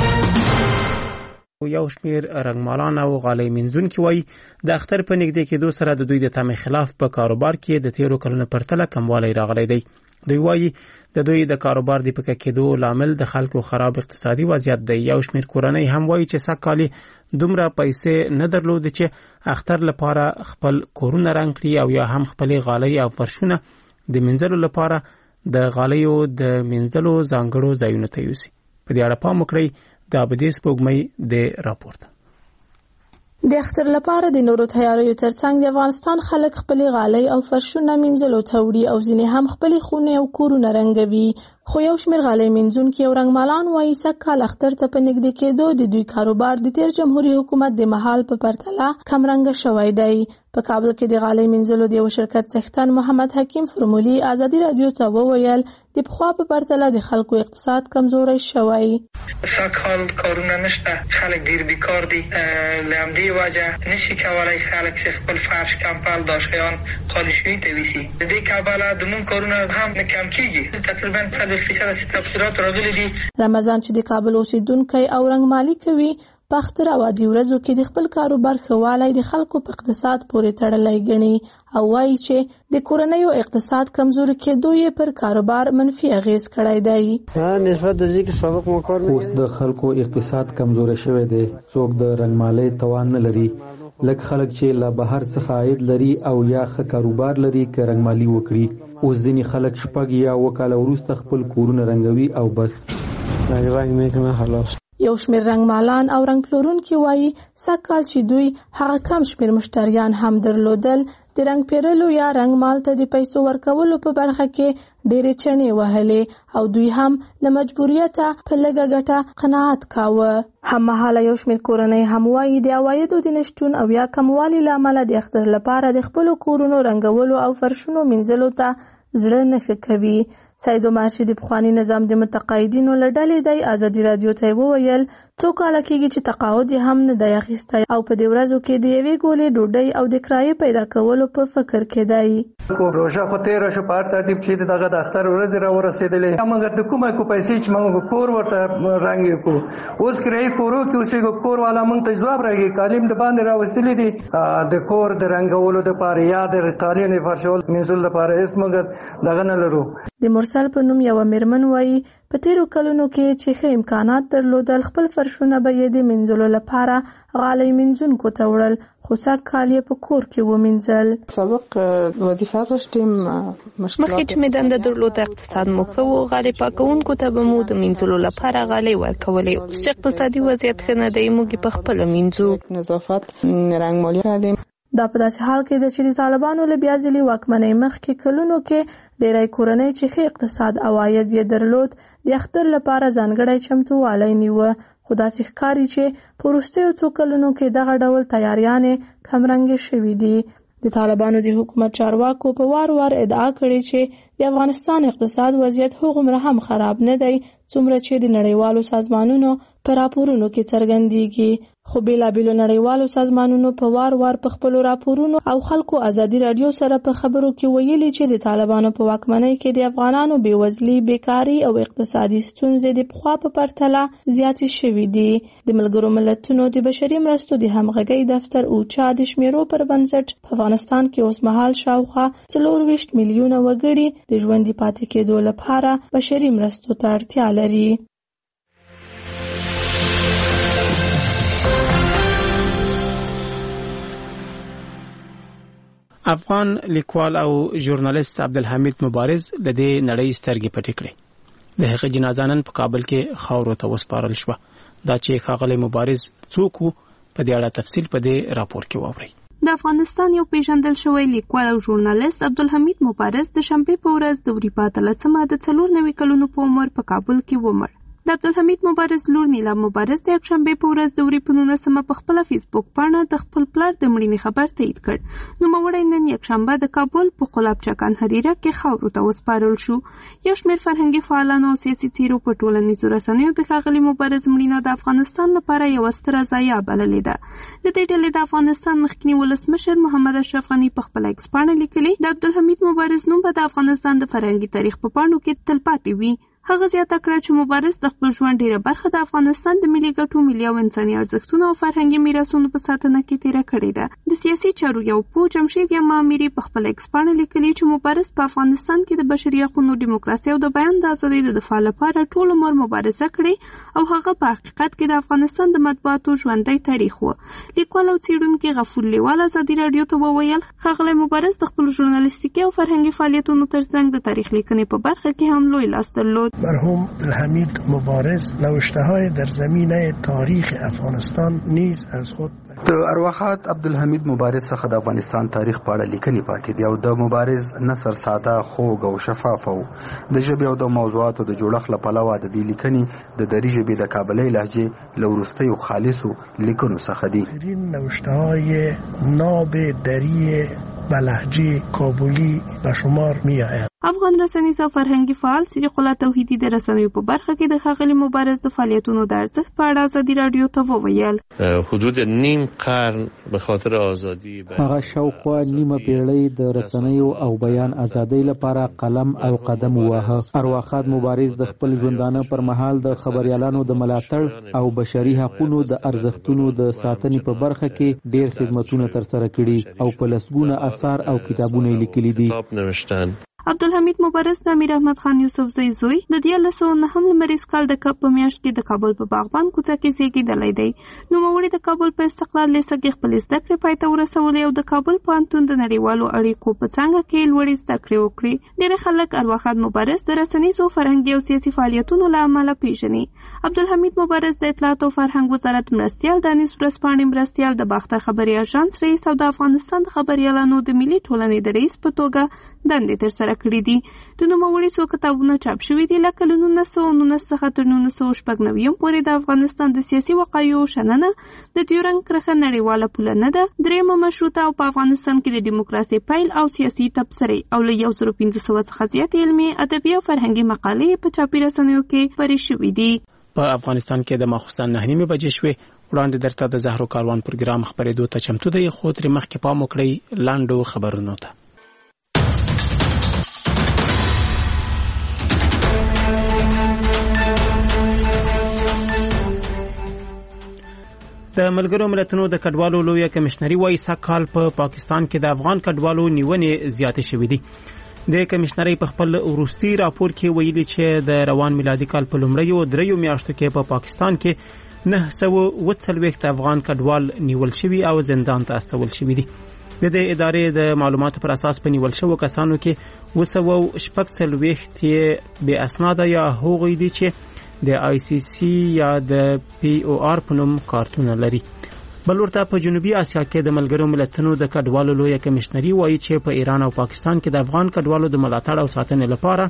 یو شمیر رنگمالان او غالۍ منځونکي وایي د اختر په نږدې کېدو سره د دوی د تمې خلاف په کاروبار کې د تیرو کلونو پرتله کموالی راغلی دی. دوی وایي د دوی د کاروبار د پکې کېدو لامل د خلکو خراب اقتصادي وضعیت دی. یو شمیر کورنۍ هم وایي چې سږکال دومره پیسې نه درلودې چې اختر لپاره خپل کورونه رنګ کړي او یا هم خپل غالۍ او فرشونه د منځلو لپاره د غالیو د منځلو ځانګړو ځایونو ته یوسي. په دې اړه پام وکړئ. د ابدیس پوګمې د راپورته د اختر لپاره د نورو تیاریو ترڅنګ د افغانستان خلک خپل غالۍ او فرشونه منځلو ته وړي او ځینې هم خپل خونه او کورونه رنګوي. خو یو شمیر غالۍ منځونکي او رنګمالان وایي سږکال اختر ته په نږدې کېدو د دوی کاروبار د تیر جمهوریت حکومت د مهال په پرتله کم رنګه شوی دی. په کابل کې د غالۍ منځلو د یو شرکت څښتن محمد حکیم فرمولي ازادي رادیو ته وویل د پخوا په پرتله د خلکو اقتصاد کمزوری شوی. سږکال کارونه نشته، خلک ډیر بیکار دي. له همدې وجه نشي کولای خلک خپل فرش کمپل داشتیان خالی شوي ته ویسي. د دې کبله د مون کارونه هم نه کم کیږي. تقریبا 100% تفصیلات راغلي دي. رمضان چې د کابل اوسیدونکي او رنګمالي کوي په اختر او عادي ورځو کې د خپل کاروبار ښه والی د خلکو په اقتصاد پورې تړلی ګڼي او وایي چې د کورنیو اقتصاد کمزوري کېدو یې پر کاروبار منفي اغیز کړی دی. نسبت د ځکه سبق مو کار نه اوس د خلکو اقتصاد کمزوري شوی دی. څوک د رنګمالۍ توان نه لري. لکه خلک چې لا بهر څخه عاید لري او یا ښه کاروبار لري که رنګمالي وکړي. اوس ځینې خلک 6 یا 7 کاله وروسته خپل کورونه رنګوي او بس. رنګ میکنه خلاص. یو شمېر رنګمالان او رنګ پلورونکي وایي سږکال چې دوی هغه کم شمېر مشتریان هم درلودل د رنګ پیرلو یا رنګمال ته د پیسو ورکولو په برخه کې ډېرې چڼې وهلې او دوی هم له مجبوریته په لږه ګټه قناعت کاوه. هممهاله یو شمېر کورنۍ هم وایي د عوایدو د نشتون او یا کموالي له امله د اختر لپاره د خپلو کورونو رنګولو او فرشونو مینځلو ته زړه نه ښه کوي. سید عمر چې د پخواني نظام د متقاعدینو له ډلې دی ازادي راډیو ته وویل څو کاله کېږي چې تقاعد یې هم نه دی اخیستی او په دې ورځو کې د یوې ګولې ډوډۍ او د کرایې پیدا کولو په فکر کې دی. روژه خو تېره شو په هر ترتیب چې دغه د اختر ورځې راورسېدلې مګر د کومه کو پیسې چې موږ کور ورته رنګ یې کړو اوس کرایې کورو کې اوسېږو کور والا موږ ته ځواب راکړي کالم د باندې راوستلي دي د کور د رنګولو دپاره یا د قالین فرشول مینځلو دپاره هېڅ موږ دغه نه لرو. د مرسل په نوم یوه مېرمن وایي په تېرو کلونو کې چې ښه امکانات درلودل خپل فرشونه به یې د مینځلو لپاره غالۍ مینځونکو ته وړل خو سږکال یې په کور کې ومینځل. سابق وظیفه داشتیم مخکې چې مې دنده درلوده اقتصاد مو ښه و غالۍ پاکونکو ته به مو د مینځلو لپاره غالۍ ورکولې. اوس چې اقتصادي وضعیت ښه نه دی موږ یې پخپله مینځو. نظافت رنګمالي کردیم. دا په داسې حال کې ده چې د طالبانو له بیا ځلې واکمنۍ مخکې کلونو کې ډېری کورنۍ چې ښه اقتصاد عواید یې درلود د اختر لپاره ځانګړی چمتووالی نیوه خو داسې ښکاري چې په وروستیو څو کلونو کې دغه ډول تیاریانې کمرنګې شوي دي. د طالبانو د حکومت چارواکو په وار وار ادعا کړې چې د افغانستان اقتصاد وضعیت هغومره هم خراب نه دی څومره چې د نړیوالو سازمانونو په راپورونو کې څرګندېږي. خو بیلابیلو نړیوالو سازمانونو په وار وار په خپلو راپورونو او خلکو ازادي راډیو سره په خبرو کې ویلي چې د طالبانو په واکمنۍ کې د افغانانو بېوزلي بیکاري او اقتصادي ستونزې د پخوا په پرتله زیاتې شوي دي. د ملګرو ملتونو د بشري مرستو د همغږۍ دفتر اوچا د شمیرو پر بنسټ په افغانستان کې اوسمهال شاوخوا 24 میلیونه وګړي د ژوندي پاتې کېدو لپاره بشري مرستو ته اړتیا لري. افغان لیکوال او ژورنالیست عبدالحمید مبارز له دې نړۍ سترګې پټې کړې. د هغه جنازه نن په کابل کې خاورو ته وسپارل شوه. دا چې ښاغلی مبارز څوک و په دې اړه تفصیل په دې راپور کې واورئ. د افغانستان یو پیژندل شوی لیکوال او ژورنالیست عبدالحمید مبارز د شنبې په ورځ د اروپا 13 د 94 کلونو په عمر په کابل کې ومړ. د عبدالحمید مبارز لور نیلا مبارز د یکشنبې په ورځ د اروپا 19 په خپل فیسبوک باندې د خپل پلار د مړینې خبر تایید کړ. نو مړی نن یکشنبه د کابل په قلاب چکان هدیره کې خاورو ته وسپارل شو. یو شمېر فرهنګي فعالانو او سیاسي څیرو په ټولنیزو رسنیو د ښاغلي مبارز مړینه د افغانستان لپاره یوه ستره ضایعه بللې ده. د دې ډلې د افغانستان مخکني ولسمشر محمد اشرف غني په خپل ایکس باندې لیکلي د عبدالحمید مبارز نوم به د افغانستان د فرهنګي تاریخ په پاڼو کې تلپاتې وي. هغه زیاته کړه چې مبارز د خپل ژوند ډیره برخه د افغانستان د ملي ګټو، ملي او انساني ارزښتونو او فرهنګي میراثونو په ساتنه کې تیره کړې ده. د سیاسي چارو یو پوه جمشید یمامیری په خپل ایکس باندې لیکلي چې مبارز په افغانستان کې د بشري حقوقو، دیموکراسي او د بیان د ازادۍ د دفاع لپاره ټول عمر مبارزه کړې او هغه په حقیقت کې د افغانستان د مطبوعاتو ژوندی تاریخ و. لیکوال او څېړونکی غفور لیوال ازادي راډیو ته وویل ښاغلی مبارز د خپل ژورنالیستیکي او فرهنګي فعالیتونو ترڅنګ د تاریخ لیکنې په برخه کې هم لوی لاس درلود. مرحوم عبدالحمید مبارز نوشته‌های در زمینه تاریخ افغانستان نیز از خود د ارواحات عبدالحمید مبارز څخه د افغانستان تاریخ په اړه لیکنې پاتې دي او د مبارز نثر ساده، خوږ او شفاف و. د ژبې او د موضوعاتو د جوړښت له پلوه د دې لیکنې د دري ژبې د کابلۍ لهجې له وروستیو خالصو لیکنو څخه دي. این نوشته‌های ناب دری به لهجه کابلی به شمار می آید. افغان رسنیز او فرهنګي فعال صدیق الله توحیدی د رسنیو په برخه کې د ښاغلي مبارز د فعالیتونو د ارزښت په اړه ازادي راډیو ته وویل. حدود نیم قرن به خاطر ازادي هغه شاوخوا نیمه پیړۍ د رسنیو او بیان ازادۍ لپاره قلم او قدم وواهه. ارواښاد مبارز د خپل ژوندانه پر مهال د خبريالانو د ملاتړ او بشري حقوقو د ارزښتونو د ساتنې په برخه کې ډېر خدمتونه ترسره کړي او په لسګونه آثار او کتابونه لیکلي دي. عبدالحمید مبارز د امیر احمد خان یوسفزۍ زوی د 1909 لمریز کال د کب په میاشت کې د کابل په باغبان کوڅه کې زیږېدلی دی. نوموړي د کابل په استقلال لیسه کې خپلې زده کړې پای ته ورسولې او د کابل پوهنتون د نړیوالو اړیکو په څانګه کې لوړې زده کړې وکړې. ډېر خلک ارواښاد مبارز د رسنیزو فرهنګي او سیاسي فعالیتونو له امله پیژني. عبدالحمید مبارز د اطلاعات او فرهنګ وزارت مرستیال، د انیس ورځپاڼې مرستیال، د باختر خبري اژانس رئیس او د افغانستان د خبریالانو د ملي ټولنې د رئیس په توګه دندې ترسره کړي دي. د نوموړي څو کتابونه چاپ شوي دي، لکه له 1919 څخه تر 1996 پورې د افغانستان د سیاسي وقایعو شننه، د ډیورنډ کرښه نړیواله پوله نه ده، درېیمه مشروطه او په افغانستان کې د ډیموکراسۍ پیل او سیاسي تبصرې، او له 1500 څخه زیات علمي، ادبي او فرهنګي مقالې په چاپي رسنیو کې خپرې شوي دي. په افغانستان کې د ماخوستن 9 بجې شوې. وړاندې درته د زهرو کاروان پروګرام خبرېدو ته چمتو دی، خو ترې مخکې پام وکړئ لاندو خبرونو ته. د ملګرو ملتونو د کډوالو لویه کمشنري وايي سږ په پاکستان کې د افغان کډوالو نیونې زیاتې شوې دي. د کمشنري په خپل وروستي راپور کې ویلي چې د روان میلادي کال په لومړیو 3 میاشتو کې په پاکستان کې 940 افغان کډوال نیول شوي او زندان ته استول شوي دي. د دې ادارې د معلوماتو پر اساس په نیول شوو کسانو کې 246 بې اسناده یا هغوی دي چې د ICC یا د POR په نوم کارتونه لري. بل ورته په جنوبي اسیا کې د ملګرو ملتونو د کډوالو لویه کمشنري وايي چې په ایران او پاکستان کې د افغان کډوالو د ملاتړ او ساتنې لپاره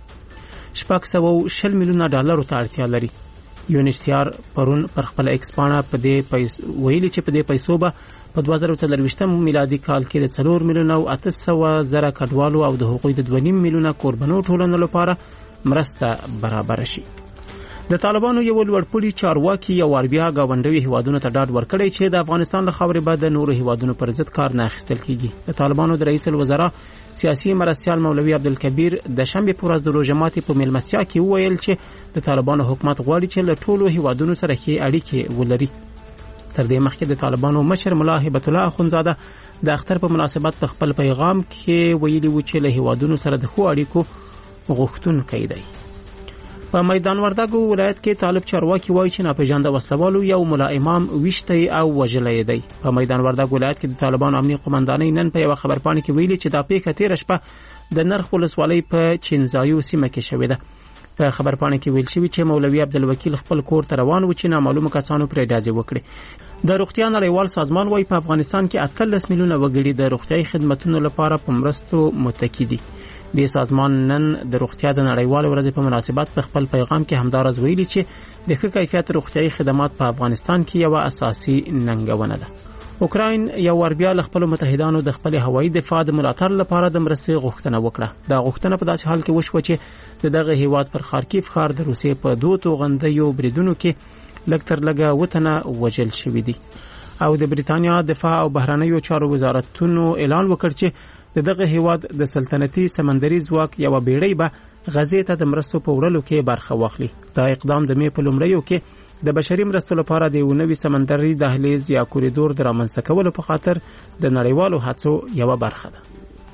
$620 میلیونه ته اړتیا لري. یونیسیار پرون پر خپل ایکسپانا په دې ویلي چې په دې پیسو به په 2024 میلادي کال کې د 4 میلیونه او 800 زره کډوالو او د حقوقي د 2.5 میلیونه کوربنو ټولنو لپاره مرسته برابر شي. د طالبانو یو لوړپوړي چارواکي یو بیا گاونډوي هیوادونو ته ډاډ ورکړی چې د افغانستان له خاورې بعد د نورو هیوادونو پر ضد کار نه اخیستل کیږي. د طالبانو د رئیس الوزرا سیاسي مرستیال مولوي عبدالکبیر د شنبه په ورځ د روژه ماتي په میلمستیا کې وویل چې د طالبانو حکومت غواړي چې له ټولو هیوادونو سره ښې اړیکې ولري. تر دې مخکې د طالبانو مشر ملا هبت الله اخونزاده د اختر په مناسبت په خپل پیغام کې ویلي و چې له هیوادونو سره د ښو اړیکو غوښتونکی دی. په میدان وردګو ولایت کې طالب چارواکي وایي چې ناپېژانده وسلوالو یو ملا امام ویشتي او وژلی دی. په میدان وردګ ولایت کې د طالبانو امنیه قومندانۍ نن په یو خبرپاڼه کې ویلي چې دا پیښه تیر شپه د نرخ ولسوالۍ په چینزایو سیمه کې شوې ده. په خبرپاڼه کې ویل شوی چې مولوي عبدالوکیل خپل کور ته روان و چې نامعلومه کسانو پرې ډازې وکړي. د روغتیا نړیوال سازمان وايي په افغانستان کې 18 میلیونه وګړي د روغتیايي خدماتو لپاره په مرستو متکی دي. د سازمان نن د روغتیا د نړیوال ورځې په مناسبت په خپل پیغام کې همدارز ویلي چې د ښه کیفیت روغتیايي خدمات په افغانستان کې یو اساسي ننګونه ده. اوکراین یو بیا له خپل متحدانو د خپل هوایي دفاع د ملاتړ لپاره د مرستې غوښتنه وکړه. دا غوښتنه په داسې حال کې وشوه چې دغه هیواد پر خارکیف ښار د روسیې په 2 توغندیو بریدونو کې لږ تر لږه وتنه وژل شوي دي. او د بریتانیا دفاع او بهرنیو چارو وزارتونو اعلان وکړ چې دغه هیواد د سلطنتي سمندري ځواک یو بیړۍ به غزې ته د مرستو په وړلو کې برخه واخلي. دا اقدام د مې په لومړیو کې د بشري مرستو لپاره د یو نوي سمندري دهلیز یا کوریډور د رامنځته کولو په خاطر د نړیوالو هڅو یو برخه ده.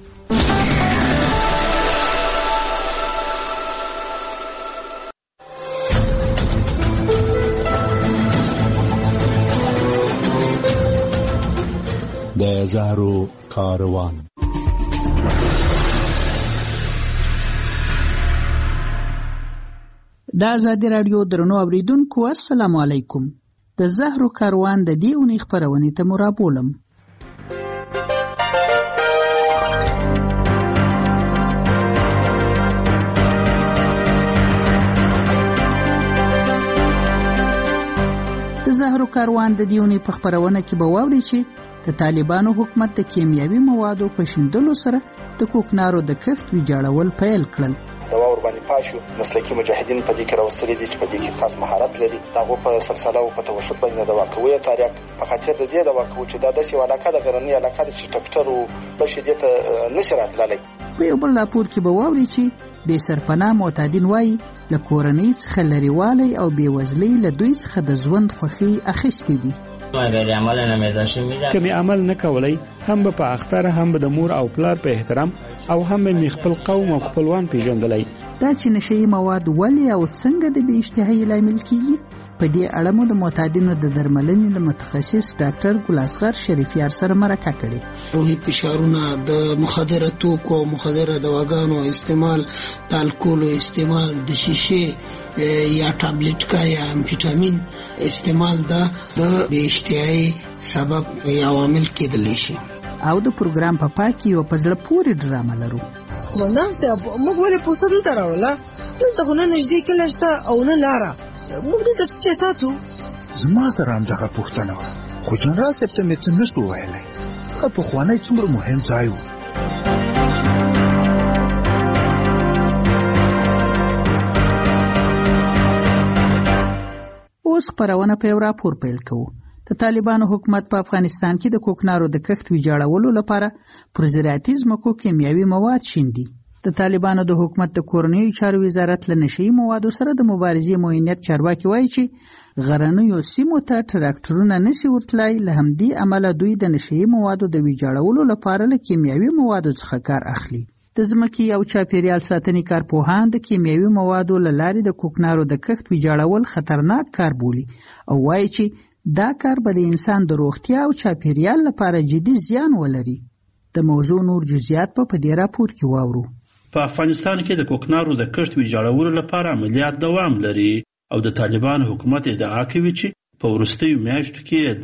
د زهرو کاروان د آزادي رادیو درنو اوریدونکو السلام علیکم. د زهرو کاروان د دې اونۍ خبرونه ته مرابولم. د زهرو کاروان د دې اونۍ په خبرونه کې به واوري چې د طالبانو حکومت د کیمیاوي موادو په شیندلو سره د کوکنارو د کښت ویجاړول پیل کړل. دوا ور باندې پاشو مسلکي مجاهدین په دې کې راوستلي دي چې په دې کې خاص مهارت لري. هغه په سلسله او په توسط باندې دوا کوي تاریخ په خاطر د دې دوا کوي چې دا د سی علاقه د غرنی علاقه د ټکټر او په شدت نشرات لالي. په یو بل راپور کې به واوري چې بې سرپناه معتادین وایي له کورنۍ څخه لريوالی او بېوزلۍ له دوی څخه د ژوند خوښي اخیستې دي. کمی عمل نه کولای هم به په اختر هم به د مور او پلار په احترام او هم به خپل قوم او خپلوان پیژندلای. دا چې نشئی مواد ولې او څنګه د بې اشتهایي لامل کیږي، په دې اړه مو د معتادینو د درملنې له متخصص ډاکټر ګل اصغر شریفیار سره مرکه کړې. روحي فشارونه، د مخدره توکو، مخدره دواګانو استعمال، د الکولو استعمال، د شیشه یا ټابلیټ کا یا امفیټامین استعمال د بې اشتهایي سبب یا عوامل کېدلی شي. او د پروګرام په پای کې یو په زړه پورې ډرامه لرو. مندان صاحب موږ ولې پوسه دلته راوړله؟ دلته خو نه نږدې کلی شته او نه لاره. موږ دلته څه ساتو؟ زما سره همدغه پوښتنه وه، خو جنرال صاحب ته مې څه نشو ویلی. که پخوانی څومره مهم ځای و. اوس خپرونه په یو راپور پیل کوو. د طالبانو حکومت په افغانستان کې د کوکنارو د کښت ویجاړولو لپاره پر زراعتي ځمکو کیمیاوي مواد شیندي. د طالبانو د حکومت د کورنیو چارو وزارت له نشئی موادو سره د مبارزې معینیت چارواکي وایي چې غرنیو سیمو ته ټراکټورونه نشي ورتلای، له همدې امله دوی د نشئی موادو د ویجاړولو لپاره له کیمیاوي موادو څخه کار اخلي. د ځمکې او چاپیریال ساتنې کارپوهان د کیمیاوي موادو له لارې د کوکنارو د کښت ویجاړول خطرناک کار بولي او وایي چې دا کار به د انسان د روغتیا او چاپیریال لپاره جدي زیان ولري. د موضوع نور جزئیات په دې راپور کې واورو. په افغانستان کې د کوکنارو د کښت ویجاړولو لپاره عملیات دوام لري او د طالبان حکومت ادعا کوي چې په وروستیو میاشتو کې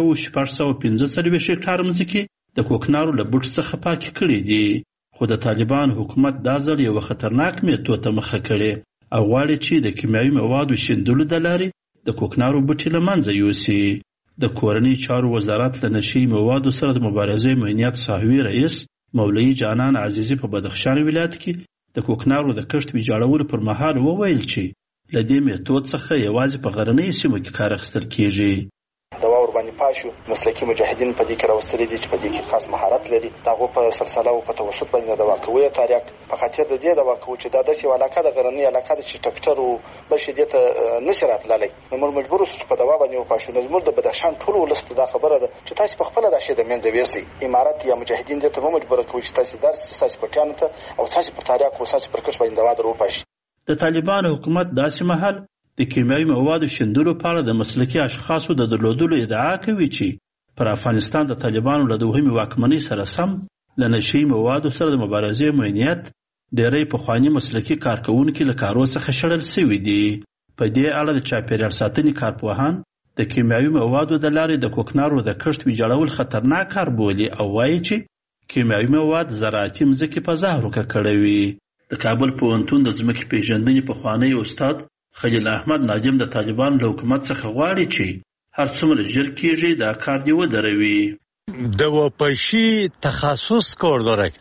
3645 هکټار ځمکې د کوکنارو له بوټ څخه پاکې کړې دي. خو د طالبان حکومت دا ځل یو خطرناک میتود ته مخه کړې او غواړي چې د کیمیاوي موادو شیندلو د لارې د کوکنارو بوټي له منځه یوسي. د کورنۍ چارو وزارت له نشئی موادو سره د مبارزې معینیت صاحبي رئیس مولوی جانان عزیزی په بدخشان ولایت کې د کوکنارو د کښت ویجاړولو پر مهال وویل چې له دې میتود څخه یوازې په غرنیو سیمو کې کار اخیستل کیږي. دوا ورباندې پاشو مسلکي مجاهدین په دې کې راوستلي دي چې په دې کې خاص مهارت لري. دغه په سلسله او په توسط باندې دوا کوي تاریخ په خاطر د دې دوا کوي چې دا د سی علاقه د غرنی علاقه د چې ټکټر او بشدیت نشرات لالي موږ مجبور اوسو په دوا باندې پاشو نظم د بدخشان ټول ولست دا خبره ده چې تاسو په خپل د شه د منځ ویسي امارات یا مجاهدین دې ته مجبور کوي چې تاسو درس تاسو پټیانو ته او تاسو پر تاریخ او تاسو پر کښ باندې دوا درو پاشي. د طالبان حکومت داسې مهال د کیمیاوي موادو شیندلو په اړه د مسلکي اشخاصو د درلودلو ادعا کوي چې پر افغانستان د طالبانو له دوهمې واکمنۍ سره سم له نشئی موادو سره د مبارزې معینیت ډېری پخواني مسلکي کارکوونکي له کارو څخه شړل شوي دي. په دې اړه د چاپیریال ساتنې کارپوهان د کیمیاوي موادو د لارې د کوکنارو د کښت ویجاړول خطرناک کار بولي او وایي چې کیمیاوي مواد زراعتي ځمکې په زهرو ککړوي. د کابل پوهنتون د ځمکې پیژندنې پخوانی استاد خلیل احمد ناجم د طالبان له حکومت څخه غواړي چې هر څومره ژر کېږي دا کار دی ودروي. دوا پاشی تخصص کار داره.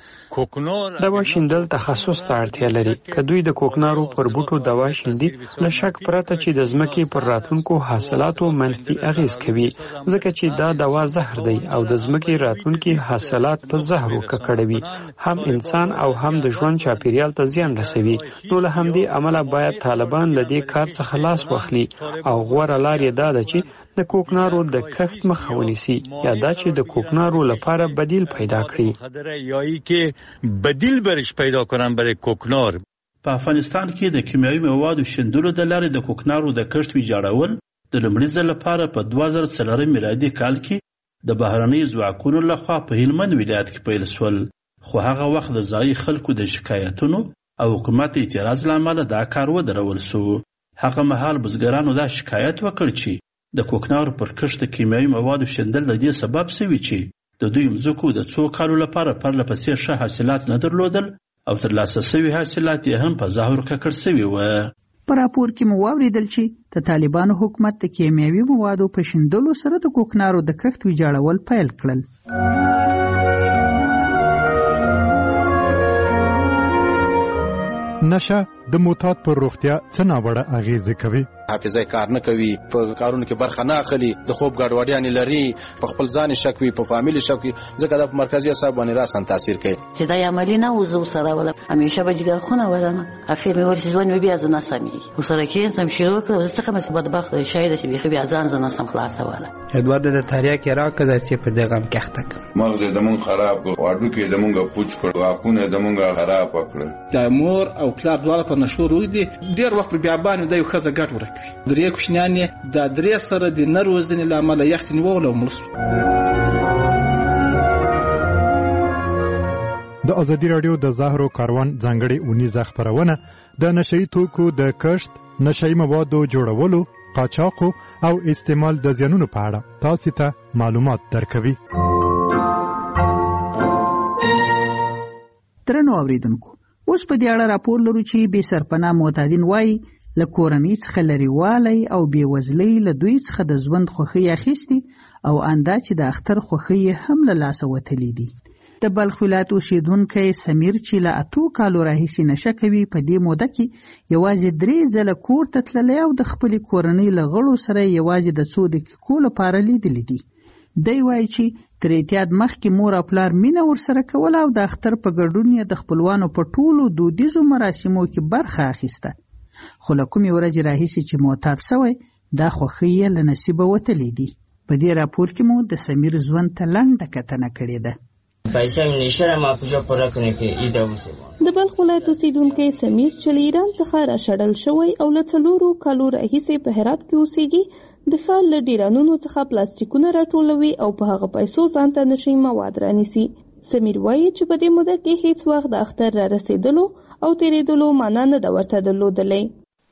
دوا شیندل تخصص ته اړتیا لري. که دوی د کوکنارو پر بوټو دوا شیندي له شک پرته چې د ځمکې پر راتلونکو حاصلاتو منفي اغیز کوي ځکه چې دا دوا زهر دی او د ځمکې راتلونکي حاصلات په زهرو ککړوي، هم انسان او هم د ژوند چاپیریال ته زیان رسوي. نو له همدې امله باید طالبان له دې کار څخه لاس واخلي او غوره لار یې دا ده چې د کوکنارو د کښت مخه ونیسي یا دا چې د کوکنارو لپاره بدیل پیدا کړي. بدیل برش پیدا کنن برای کوکنار. په افغانستان کې د کیمیاوي موادو شیندلو د لارې د کوکنارو د کښت ویجاړول د لومړي ځل لپاره په 2004 میلادي کال کې د بهرنۍ ځواکونو لخوا په هلمند ولایت کې پیل شول. خو هغه وخت د ځایي خلکو د شکایتونو او حکومت اعتراض له امله دا کار ودرول شو. هغه مهال بزګرانو دا شکایت وکړ چې د کوکنارو پر کښت د کیمیاوي موادو شیندل د دې سبب شوي چې د دوی مځکو د څو کالو لپاره پرله پسې ښه حاصلات نه درلودل او ترلاسه شوي حاصلات یې هم په زهرو ککړ شوي وو. په راپور کې مو واوریدل چې د طالبانو حکومت د کیمیاوي موادو په شیندلو سره د کوکنارو د کښت ویجاړول پیل کړل. نشه د معتاد پر روغتیا څه ناوړه اغیزې کوي حافظه کار نه کوي، په کارونو کې برخه نه اخلي، د خوب ګډوډیان لري، په خپل ځان شک وي، په فامیل شک وي، ځکه د مرکزي اعصاب باندې راسن تاثیر کوي. چې دا عملی نه وزو سره ولا همیشه به جګر خونه ولنه اخر مې ورسې ځوان بیا ځنه سمي وسره کې سم شروع کړ زه څنګه مې بدبخت شاید چې بیا ځان ځنه سم خلاص ولا ادوار د تاریخ کې راکړه چې په دغه کې اخته مغز د مون خراب واډو کې د مونږه پوچ کړ واپونه د مونږه خراب کړ. د مور او پلار دواړه په نشو روي دي ډیر وخت بیا باندې د یو خزه ګټ ورکوي. درې کوشنیان د درې سره د نروزنې لامل یخت نیول او ملس. د ازادي رادیو د زهرو کاروان ځانګړې اونیزه خبرونه د نشئی توکو د کښت، نشئی موادو جوړولو، قاچاق او استعمال د زیانونو په اړه تاسو ته معلومات درکوي. درنو اوریدونکو، اوس په دې اړه راپور لرو چې بې سرپناه معتادین وایي له کورنۍ څخه لرېوالی او بېوزلۍ له دوی څخه د ژوند خوښۍ اخیستي او اندا چې د اختر خوښۍ هم له لاسه وتلي دي. د بلخ ولایت اوسیدونکی سمیر چې له 8 کالو راهیسې نشه کوي، په دې موده کې یوازې 3 ځله کور ته تللی او د خپلې کورنۍ له غړو سره یوازې د څو دقیقو لپاره لیدلی دي. دی وایي چې تر اعتیاد مخکې مور او پلار مینه ورسره کوله او د اختر په ګډون یې د خپلوانو په ټولو دودیزو مراسمو کې برخه اخیسته. خو له کومې ورځې راهیسې چې معتاد شوی، دا خوښۍ یې له نصیبه وتلې دي. په دې راپور کې مو د سمیر ژوند ته لنډه کتنه کړې ده. د بلخ ولایت اوسیدونکی سمیر چې له ایران څخه راشړل شوی او له 4 کالو راهیسې په هرات کې اوسېږي، د ښار له ډیرانونو څخه پلاستیکونه راټولوي او په هغه پیسو ځان ته نشي مواد رانیسي. سمیر وایي چې په دې موده کې هیڅ وخت د اختر را رسیدلو او تیریدلو معنا نه ده ورته درلودلی.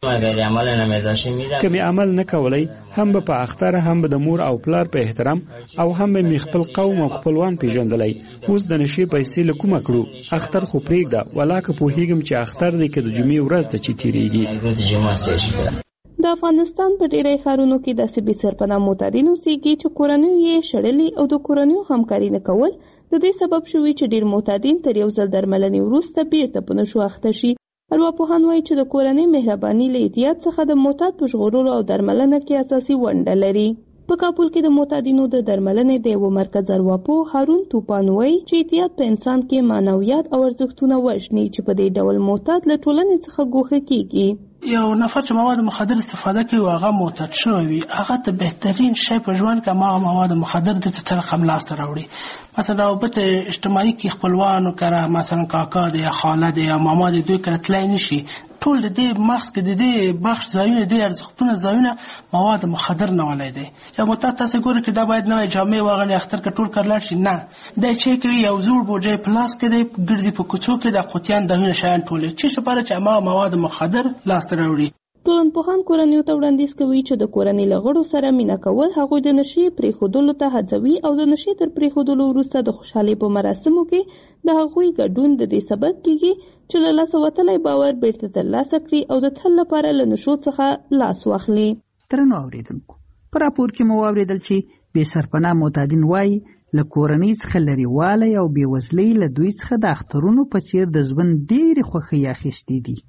که می عمل نه کولای، هم به په اختر هم به د مور او پلار په احترام او هم به می خپل قوم او خپلوان پیژندلی. اوس د نشي پیسې له کومه کړو؟ اختر خو پرېږده، ولاکه پوهیږم چې اختر دی که د جمعې ورځ ده چې تیریږي. د افغانستان په ډیری ښارونو کې داسې بې سرپناه معتادین اوسېږي چې کورنیو یې شړلي او د کورنیو همکاري نه کول د دې سبب شوي چې ډیر معتادین تر یو ځل درملنې وروسته بیرته په نشو اخته شي. ارواپوهان وایي چې د کورنۍ مهرباني له احتیاط څخه د معتاد په ژغورلو او درملنه کې اساسي ونډه لري. په کابل کې د معتادینو د درملنې د یو مرکز ارواپوه هارون توپان وایي چې احتیاط په انسان کې معنویات او ارزښتونه وژني چې په دې ډول معتاد له ټولنې څخه ګوښه کیږي. یو نفر چې مواد مخدر استفاده کوي او هغه معتاد شوی وي، هغه ته بهترین شی په ژوند کې هغه مواد مخدر د تر خم لاس راوړي. مثلا رابطه اجتماعي کې خپلوانو کړه، مثلا کاکا دی یا خاله دی یا ماما دی، دوی کړه تلای نشي. ټول د دې مغز کې د دې بخش ځایونه د ارزښتونه ځایونه مواد مخدر نه ولای دی. یا معتاد تاسو ګورئ چې دا باید نوې جامې واغلي اختر کې ټول کړل شي، نه دا چې کوي یو زوړ بوجي پلاس کې دی ګرځي په کوڅو کې د قوتیان دونه شیان ټول چې لپاره چې مواد مخدر لاس راوړي. ټولنپوهان کورنیو ته وړاندیز کوي چې د کورنۍ له غړو سره مینه کول هغوی د نشي پرېښودلو ته هڅوي او د نشي تر پرېښودلو وروسته د خوشحالۍ په مراسمو کې د هغوی ګډون د دې سبب کیږي چې له لاسه وتلی باور بیرته ترلاسه کړي او د تل لپاره له نشو څخه لاس واخلي. درنو اوریدونکو، په راپور کې مو واورېدل چې بې سرپناه معتادین وایي له کورنۍ څخه لرېوالی او بېوزلۍ له دوی څخه د اخترونو په څېر د ژوند ډېرې خوښۍ اخیستې دي.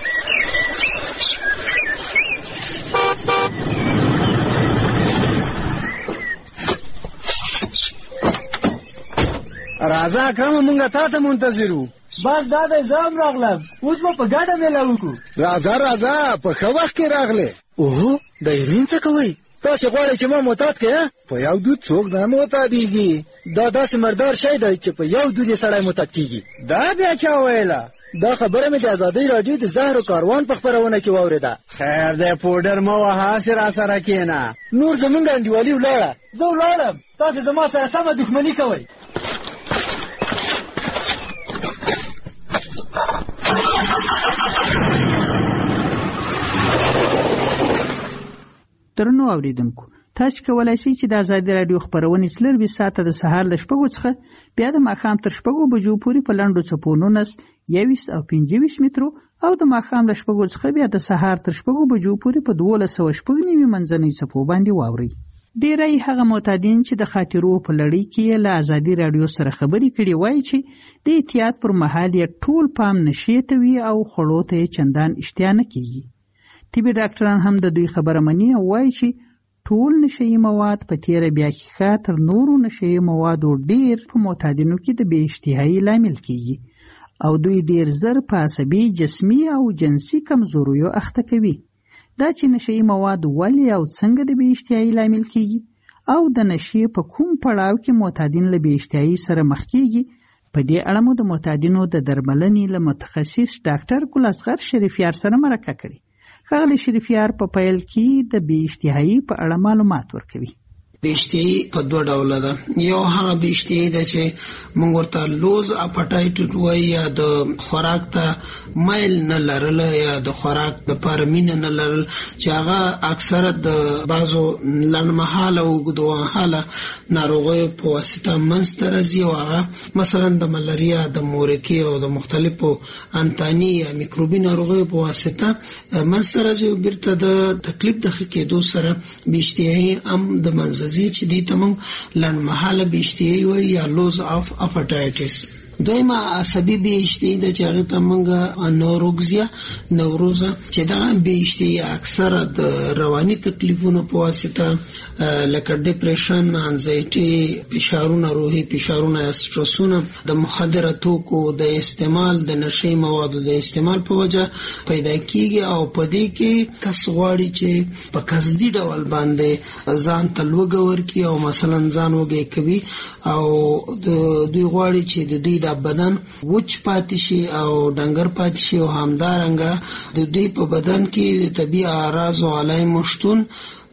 راځه اکرم، مونږه تا ته منتظر وو. بس دا د ځام راغلم، اوس به په ګډه میله وکړو. راځه په ښه وخت کې راغلې. اوهو د ایرین څه کوئ؟ تاسې غواړئ چې ما معتاد کړې؟ په یو دود څوک نه معتادېږي. دا داسې مردار شی دی چې په یو دود یې سړی معتاد کېږي. دا بیا چا ویله؟ دا خبره مې د ازادۍ راډیو د زهرو کاروان په خپرونه کې واورېده. خیر دی پوډر مه وهه، هسې راسره کښېنه. نور زمونږ انډیوالي ولاړه. زه ولاړم، تاسې زما سره سمه دښمني کوئ. درنو اوریدونکو، تاسو کولای شئ چې د ازادي رادیو خبرونه 24 ساعته د سهار ل 6 څخه بیا د ماښام تر 6 بجو پورې په لنډو څپو 19 21 او 25 مترو او د ماښام ل 6 څخه بیا د سهار تر 6 بجو پورې په 1290 منځنۍ څپو باندې واوري. ډیری هغه معتادین چې د خاطرو په لړۍ کې له ازادي رادیو سره خبرې کړي وایي چې د احتیاط پر مهال یې ټول پام نشي ته وي او خړو ته چندان اشتیا نه کیږي. طبي ډاکټران هم د دوی خبره مني او وایي چې ټول نشهیي مواد په تیره بیا کې تر نورو نشهیي موادو ډیر په معتادینو کې د بې اشتهایي لامل کیږي او دوی ډیر زر په عصبي، جسمي او جنسي کمزوریو اخته کوي. دا چې نشهیي مواد ولې او څنګه د بې اشتهایي لامل کیږي او د نشې په کوم پړاو کې معتادین له بې اشتهایي سره مخ کیږي، په دې اړه مو د معتادینو د درملنې له متخصص ډاکټر ګل اصغر شریفیار سره مرکه کړې. ښاغلی شریفیار په پیل کې د بې اشتهایي په اړه معلومات ورکوي. بې اشتهایي په دوه ډوله ده. یو هغه بې اشتهایي ده چې موږ ورته لوز اپټایټ وایي، یا د خوراک ته میل نه لرل یا د خوراک دپاره مینه نه لرل، چې هغه اکثره د بعضو لنډمهاله او اوږدمهاله ناروغیو په واسطه منځته راځي، او هغه مثلا د ملاریا، د مورکې او د مختلفو انتاني یا میکروبي ناروغیو په واسطه منځته راځي، او بیرته د تکلیف د ښه کېدو سره بې اشتهایي هم د منځه چې دې ته موږ لنډمهاله بې اشتهایي وایي یا لوز اف اپټایټس. دویمه عصبي بې اشتهایي ده چې هغه ته موږ انورکسیا نوروزه، چې دا بې اشتهایي اکثره د رواني تکلیفونو په واسطه لکه ډیپریشن، انزایټي، فشارونه، روحي فشارونه، سټرسونه، د مخدره توکو د استعمال، د نشهیي موادو د استعمال په وجه پیدا کیږي، او په دې کې کس غواړي چې په قصدي ډول باندې ځان ته لوږه ورکړي او مثلا ځان وږی کوي، او دوی غواړي چې د دوی د بدن وچ پاتې شي او ډنګر پاتې شي، او همدارنګه د دوی په بدن کې د طبیعي اعراض او علایمو شتون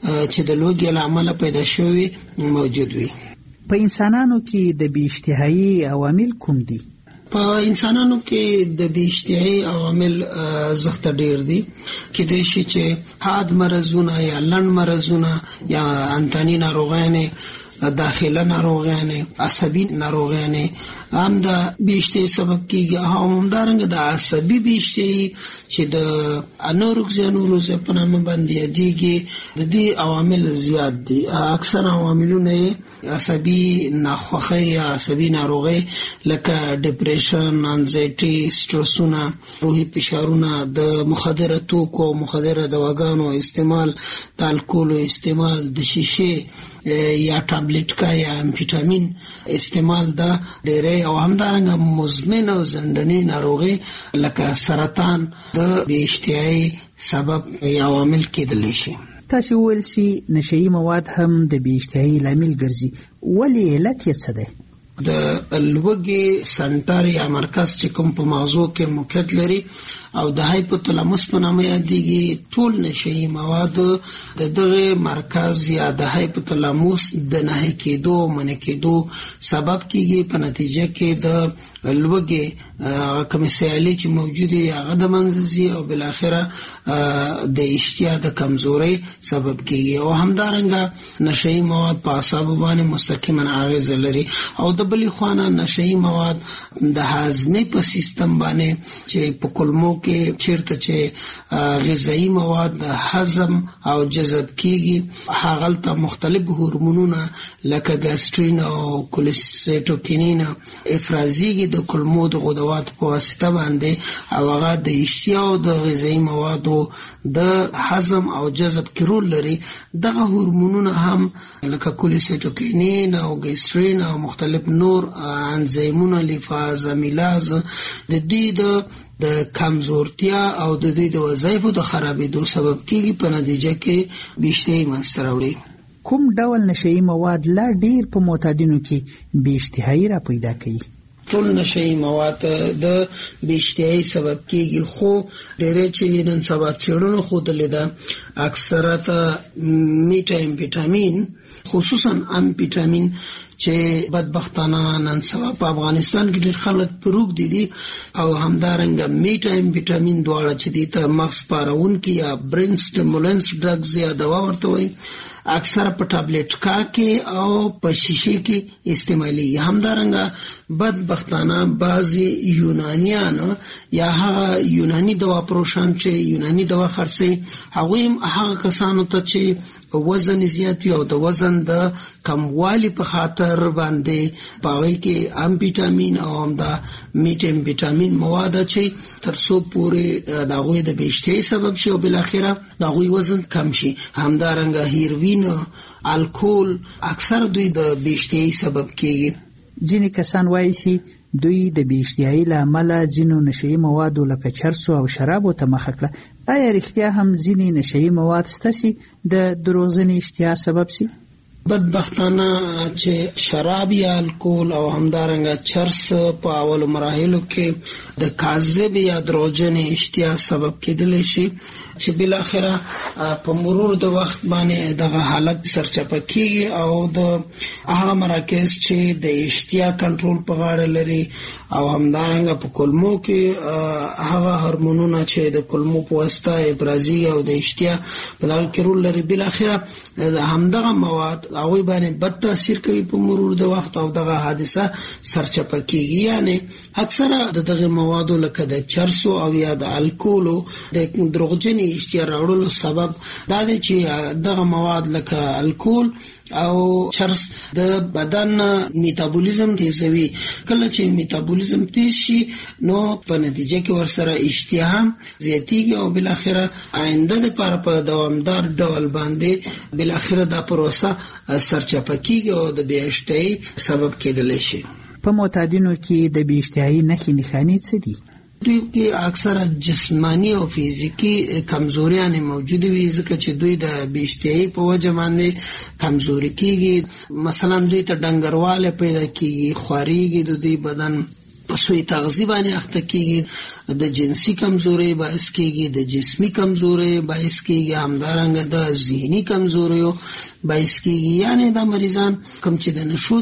چې د لوږې له امله پیدا شوي موجود وي. په انسانانو کې د بې اشتهایي عوامل کوم دي؟ په انسانانو کې د بې اشتهایي عوامل زښته ډیر دي. کېدای شي چې حاد مرضونه یا لنډ مرضونه یا انتاني ناروغیانې، داخله ناروغیانې، عصبي ناروغیانې هم د بې اشتهایي سبب کیږي، او همدارنګه د عصبي بې اشتهایي چې د انورکسیا نوروزه په نامه باندې یادېږي، د دې عوامل زیات دي. اکثر عواملونه یې عصبي ناخوښۍ یا عصبي ناروغۍ لکه ډیپریشن، انزایټي، سټرسونه، روحي فشارونه، د مخدره توکو او مخدره دواګانو استعمال، د الکولو استعمال، د شیشې یا ټابلیټکا یا امفیټامین استعمال، دا ډېری، او همدارنګه مزمن او زندني ناروغي لکه سرطان د بې اشتهایي سبب یا عوامل کېدلی شي. تاسو وویل چې نشهیي مواد هم د بې اشتهایي لامل ګرځي، ولې علت یې څه دی؟ د لوږې سنټر یا مرکز چې کوم په مغزو کې موقعیت لري او د هایپوتلاموس په نامه یادېږي، ټول نشهیي مواد د دغه مرکز یا د هایپوتلاموس د نهي کېدو او منع کېدو سبب کېږي، په نتیجه کې د لوږې کومې سیالۍ چې موجودې هغه د منځه ځي، او بالاخره د اشتها د کمزورۍ سبب کېږي، او همدارنګه نشهیي مواد په اعصابو باندې مستقیما اغېزه لري، او د بلې خوا نه نشهیي مواد د هاضمې په سیستم باندې چې په کولمو کې چیرته چې غذایي مواد هضم او جذب کیږي، هغلته مختلف هورمونونه لکه ګاسترین او کولسیټوکینین افرازیږي د کولمو د غدوات په واسطه باندې، او هغه د اشتها او د غذایي موادو د هضم او جذب کې رول لري. دغه هورمونونه هم لکه کولسیټوکینین او ګاسترین او مختلف نور انزیمونه، لیفاز، امیلاز، د دوی د کمزورتیا او د دوی د وظایفو د خرابېدو سبب کېږي، په نتیجه کې بې اشتهایي منځته راوړي. کوم ډول نشهیي مواد لا ډیر په معتادینو کې بې اشتهایي را پیدا کوي؟ ټول نشهیي مواد د بې اشتهایي سبب کېږي، خو ډېری چې نن سبا څېړنو ښودلې ده، اکثرت میټا امفیټامین، خصوصا امفیټامین چې بدبختانه نن سبا په افغانستان کې ډېر خلک پروږدي دي، او همدارنګه میټا امفیټامین دواړه چې دي ته مغز پارونکي یا برین سټیمولنس ډرګز یا دوا ورته وایي، اکثره په ټابلیټکا کې او په شیشې کې استعمالي. همدارنګه بدبختانه بعضی یونانیان یا هغه یونانی دوا پروشان چې یونانی دوا خرڅي هغه هغه کسانو ته چې وزن زیات وي او د وزن د کموالي په خاطر باندې پاوی کې ام وټامین او هم د میټم وټامین مواد چې ترڅو پورې د غوي د بیشتي سبب شي او بل اخره د غوي وزن کم شي. همدارنګه هیروین الکول اکثر دوی د بیشتي سبب کیږي. ځینې کسان وایي چې دوی د بیشتیایي له امله ځینو نشهیي موادو لکه چرسو او شرابو ته مخه کړه. آیا رښتیا هم ځینې نشهیي مواد ستاسي د دروغجنې اشتها سبب سي؟ بدبختانه چې شراب یا الکول او همدارنګه چرس په اول مراحلو کې د کاذب یا دروغجنې اشتها سبب کېدلی شي چې بل اخره په مرور د وخت باندې دغه حالت سرچپه کیږي او د هغه مراکز چې د اشتها کنټرول په غاړه لري او همدارنګه په کولمو کې هغه هورمونونه چې د کولمو په واسطه افرازي او د اشتها په دغه کې رول لري بل اخره همدغه مواد هغه باندې بد تاثیر کوي په مرور د وخت او دغه حادثه سرچپه کیږي. یعنی اکثره دغه موادو لکه د چرسو او یا د الکولو د دروغجنې اشتها راوړلو سبب دا دی چې دغه مواد لکه الکول او چرس د بدن میتابولیزم تیزوي. کله چې میتابولیزم تیز شي نو په نتیجه کې ورسره اشتها زیاتیږي او بل اخره آینده لپاره په دوامدار ډول باندې بل اخره دا پروسه سرچپه کیږي او د بې اشتهایي سبب کېدلی شي. په معتادینو کې د بې اشتهایي نښې څه دي؟ دوی کې اکثره جسمانی او فزیکی کمزوریاں موجود وي ځکه چې دوی د بې اشتهایي په وجه باندې کمزوري کیږي. مثلا دوی ته ډنګرواله پیدا کیږي، خواريږي، د دوی بدن په سوی تغذیه باندې اخته کیږي، د جنسي کمزوري باعث کیږي، د جسمی کمزوري باعث کیږي، همدارنګه د ذهني کمزوري باعث کیږي. یعنی دا مریضان کوم چې د نشو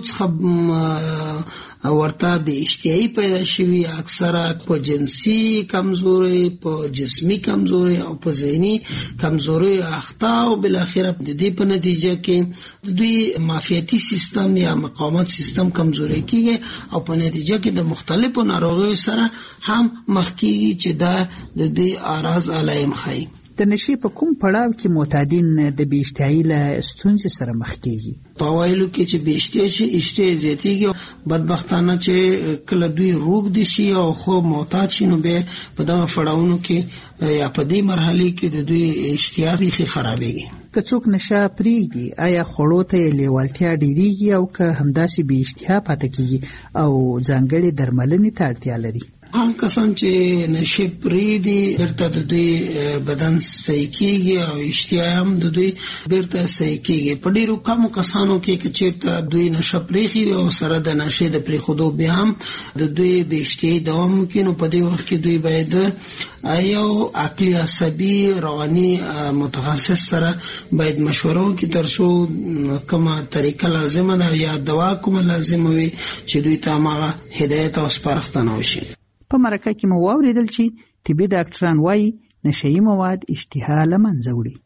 څخه ورته به اشتهایی پیدا شوی اکثره په جنسي کمزوري، په جسمی کمزوري او په ذهني کمزوري اخته او بل اخره د دې په نتیجه کې دوی معافیتي سیستم یا مقاومت سیستم کمزوري کیږي او په نتیجه کې د مختلفو ناروغیو سره هم مخ کیږي چې دا د دوی اعراض علایم ښيي. د نشې په کوم پړاو کې معتادین د بې اشتهایي له ستونزې سره مخ کیږي؟ په اوایلو کې چې بې اشتهایي شي اشتها زیاتیږي، بدبختانه چې کله دوی روږدي شي او خوب معتاد شي نو بیا په دغه پړاوونو کې یا په دې مرحله کې د دوی اشتها بیخي خرابېږي. که څوک نشه پرېږدي آیا خوړو ته یې لیوالتیا ډېرېږي او که همداسې بې اشتها پاتې کیږي او ځانګړې درملنې ته اړتیا لري؟ هم کسان چې نشه پرېږدي بیرته د دوی بدن صحیح کیږي او اشتها هم د دوی بیرته صحیح کیږي. په ډېرو کمو کسانو کې که چېرته دوی نشه پرېښي او سره د نشې د پرېښودو بیا هم د دوی بې اشتهایي دوام وکړي نو په دې وخت کې دوی باید یو عقلي عصبي رواني متخصص سره باید مشوره وکړي ترڅو کومه طریقه لازمه ده یا دوا کومه لازمه وي چې دوی ته هماغه هدایت او سپارښتنه وشي. په مرکه کې مو واورېدل چې طبي ډاکټران وایي نشهیي مواد اشتها له منځه وړي.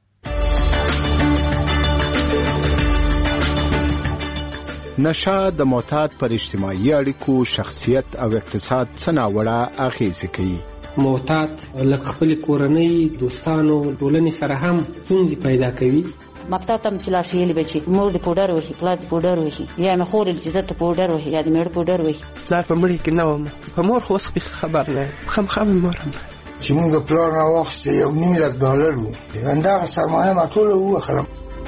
نشه د معتاد پر اجتماعي اړیکو، شخصیت او اقتصاد څه ناوړه اغېزې کوي. معتاد لکه خپل کورنۍ، دوستانو، ټولنې سره هم ستونزې پیدا کوي. مکتب ته چې لاړ شي یې بچي مور د پوډر وهي، پلار د پوډر وهي، یا مې خور چې زه ته پوډر وهي یا د مېړه پوډر وهي. پلار په مړي کې نه وم، په مور خو اوس خبر نه یم، خامخا مې مور هم چې موږ پلار راواخیسته $1.5 لک وو، همدغه سرمایه ما ټوله ووخرم.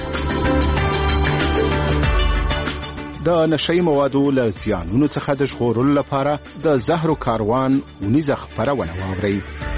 د نشهیي موادو له زیانونو څخه د ژغورلو لپاره د زهرو کاروان اونیزه خپرونه واورئ.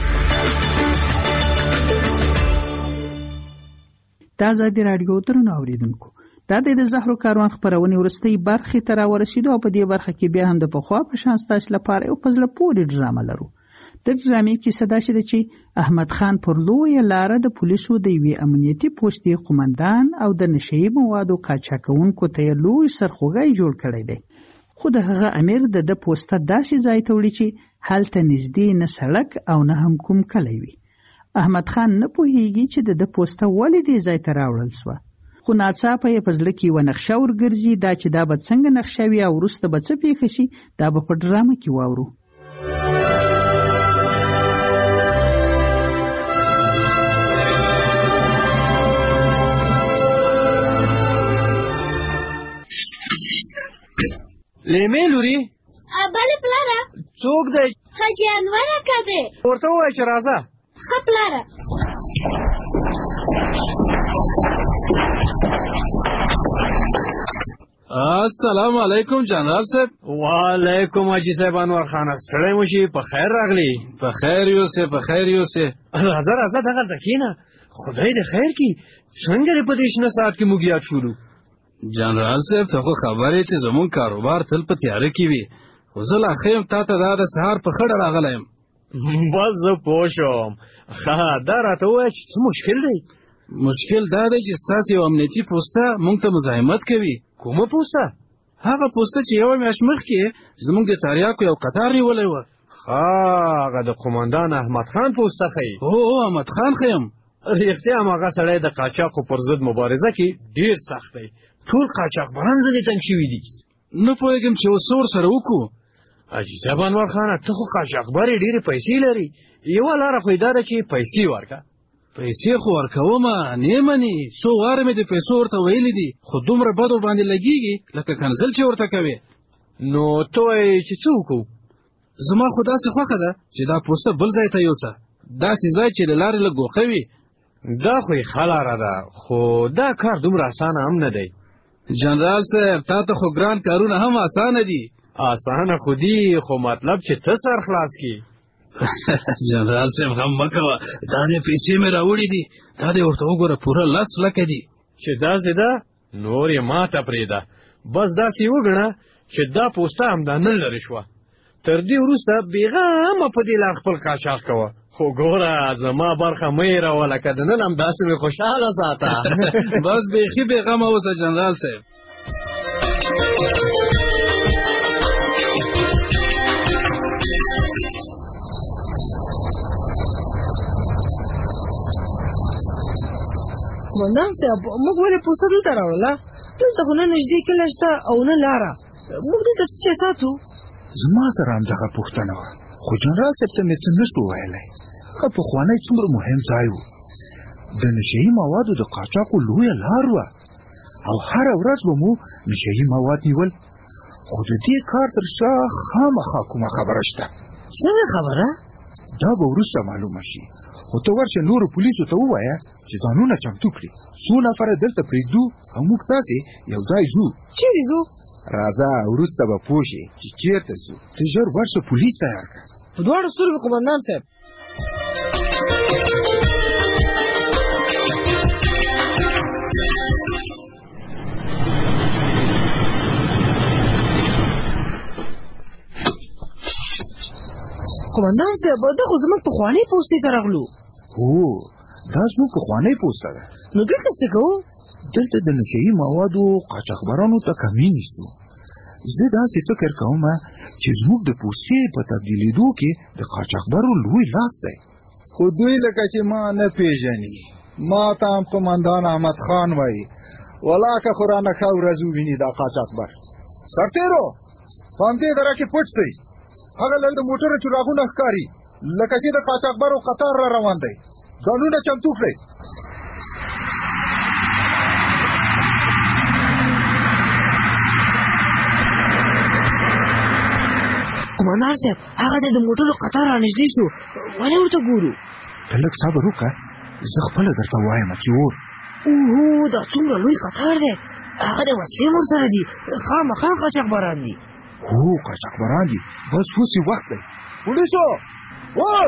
د ازادي راډیو درنو اوریدونکو، دا د زهرو کاروان خپرونې وروستۍ برخې ته راورسېدو او په دې برخه کې بیا هم د پخوا په شان ستاسو لپاره یو په زړه پورې ډرامه لرو. د ډرامې کیسه داسې ده چې احمد خان پر لویه لاره د پولیسو د یوې امنیتي پوستې قومندان او د نشهیي موادو قاچاقونکو ته یې لوی سرخوږی جوړ کړی دی. خو د هغه امیر د پوسته داسې ځای ته وړي چې هلته نږدې نه سړک او نه هم کوم کلی وي. احمد خان نه پوهیږي چې د پوسته ولې دې ځای ته راوړل سوه، خو ناڅاپه یې په زړه کې یوه نقشه ورګرځي دا چې دا به څنګه نقشه وي او وروسته به څه پېښه شي دا به په ډرامه کې واورو. لیمې لوري بله پلاره څوک دی؟ حاجي انور اکا دی. ورته ووایه چې راځه. ښه پلاره. السلام علیکم جنرال صاحب. وعلیکم حاجي صاحب انور خان، ستړی مو شي؟ په خیر راغلی. په خیر یوسې، په خیر یوسې. راځه راځه دغلته کښېنه، خدای دې خیر کړي. څنګه دې په دې شنه ساعت کې موږ یاد شولو؟ جنرال صاحب ته خو خبر یې چې زمونږ کاروبار تل په تیاره کې وي، خو زه لا ښه یم تا ته دا د سهار په خړه راغلی یم. بس زه پوه شوم. دا راته ووایه چې څه مشکل دی؟ مشکل دا دی چې ستاسې یو امنیتي پوسته موږ ته مزاحمت کوي. کومه پوسته؟ هغه پوسته چې یوه میاشت مخکې زموږ د تاریاکو یو قطار نیولی وه. هغه د قومندان احمد خان پوسته ښیي؟ هو احمد خان ښیم. رښتیا هماغه سړی د قاچاقو پر ضد مبارزه کې ډېر سخت دی. ټول قاچاقبران ځینې تنګ شوي دي. نه پوهېږم چې اوس څه ورسره وکړو. حاجي صاحب انور خانه ته خو قاچاقبر یې ډېرې پیسې لري، یوه لاره خو یې دا ده چې پیسې ورکړه. پیسې خو ورکومه، نه مني. څو واره مې د پیسو ورته ویلي دي، خو دومره بد ورباندې لګېږي لکه کنځل چې ورته کوې. نو ته وایې چې څه وکړو؟ زما خو داسې خوښه ده چې دا پوسته بل ځای ته یوسه، داسې ځای چې له لارې لږ ګوښه وي. دا خو یې ښه لاره ده، خو دا کار دومره اسانه هم نه دی. جنرال صاحب تا ته خو ګران کارونه هم اسانه دي. اسانه خو دي، خو مطلب چې ته سر خلاص کړي. جنرال صاحب غم مه کوه، دا دې پیسې مې راوړي دي، دا دې ورته وګوره پوره 10 لکه دي. چې داسې ده نور یې ماته پرېږده، بس داسې وګڼه چې دا پوسته همدا نن لرې شوه. تر دې وروسته بېغمه په دې لار خپل قاچاق کوه، خو ګوره زما برخه مه هېروه، لکه د نن همداسې مې خوشحاله ساته. بس بیخي بېغمه اوسه جنرال صاحب. قومندان صاحب موږ ولې پوسته دلته راوړله؟ دلته خو نه نږدې کلی شته او نه لاره، موږ دلته څه شی ساتو؟ زما سره همدغه پوښتنه وه، خو جنرال صاحب ته مې څه نشو ویلی. ښه پخوانی څومره مهم ځای و، د نشهیي موادو د قاچاقو لویه لار وه، او هره ورځ به مو نشهیي مواد نیول. خو د دې کار تر شا خامخا کومه خبره شته. څنګه خبره؟ دا به وروسته معلومه شي، خو ته ورشه نورو پولیسو ته ووایه چې ځانونه چمتو کړي، څو نفره دلته پرېږدو او موږ تاسې یو ځای ځو. چیرې ځو؟ راځه وروسته به پوه شې چې چېرته ځو. ته ژر ورشه پولیس تیار کړه. په دواړو سترګو قومندان صاحب. قومندان صاحب دا خو زموږ پخوانۍ پوستې ته راغلو. هو دا زموږ پخوانۍ پوسته ده. نو دلته څه کوو؟ دلته د نشهیي موادو قاچاقبرانو ته کمې نیسو. زه داسې فکر کوم چې زموږ د پوستې په تبدیلېدو کې د قاچاقبرو لوی لاس دی. خو دوی لکه چې ما نه پیژني، ما ته هم قومندان احمد خان وایي، ولاکه خو رانه ښه ورځ وویني دا قاچاقبر. سرتېرو په همدې دره کې پټ شئ، هغه لږ د موټرو چراغونه ښکاري لکه چې د قاچاقبرو قطار را روان دی. ځانونه چمتو کړئ. قومندان صاحب هغه د موټرو قطار را نږدې شو، ولې ورته ګورو؟ ته لږ صبر وکړه، زه خپله درته وایم چې اور. اوهو دا څومره لوی قطار دی، هغه د وسلې ورسره دي، خامخا قاچاقبران دي. هو قاچاقبران دي، بس اوس یې وخت دی. پولیسو اور!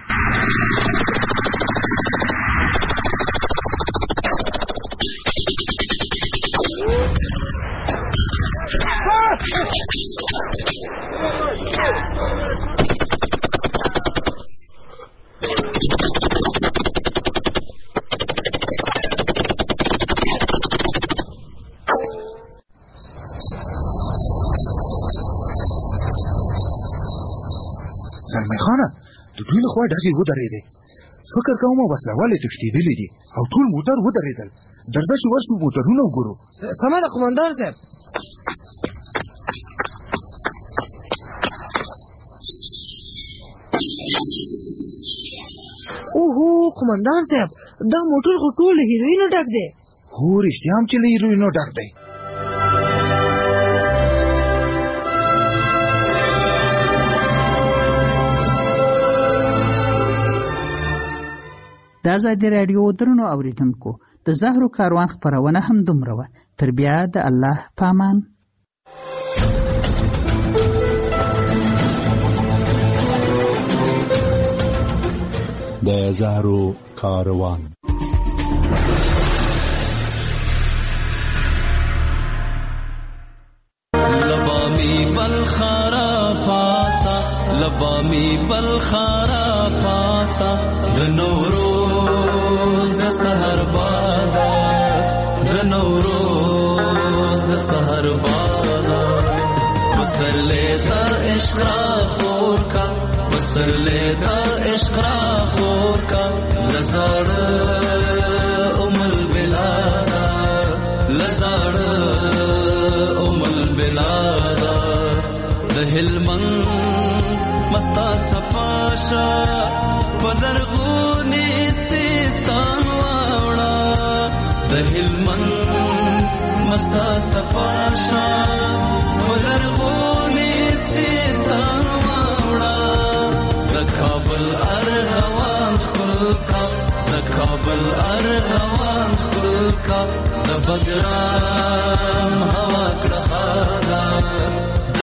زلمی خانه د دوی له خوا ډزې ودرېدې، فکر کوم وسله والې تښتېدلې دي او ټول موټر ودرېدل. درځه چې ورشو موټرونه وګورو. سمه ده قومندان صاحب. اوهو قومندان صاحب دا موټر خو ټول له هیروینو ډک دی. هو رښتیا هم چې له هیروینو ډک دی. د ازادي راډیو درنو اوریدونکو د زهرو کاروان خپرونه هم دومره وه. تر بیا د الله پامان. د زهرو کاروان. لبامی بلخارا پاتا لبامی بلخارا پاتا د نوروز د سحر بادا د نوروز د سحر بادا بسر لیتا عشق را خور کا بسر لیتا عشق را خور کا لزاڑ ام البلادا لزاڑ ام البلادا د هلمند مستا صفاشا پدرغونی سیستان واوڑا د هلمند مستا صفاشا پدرغونی سیستان واوڑا د کابل ارغوان خلقا د کابل ارغوان خلقا د بګرام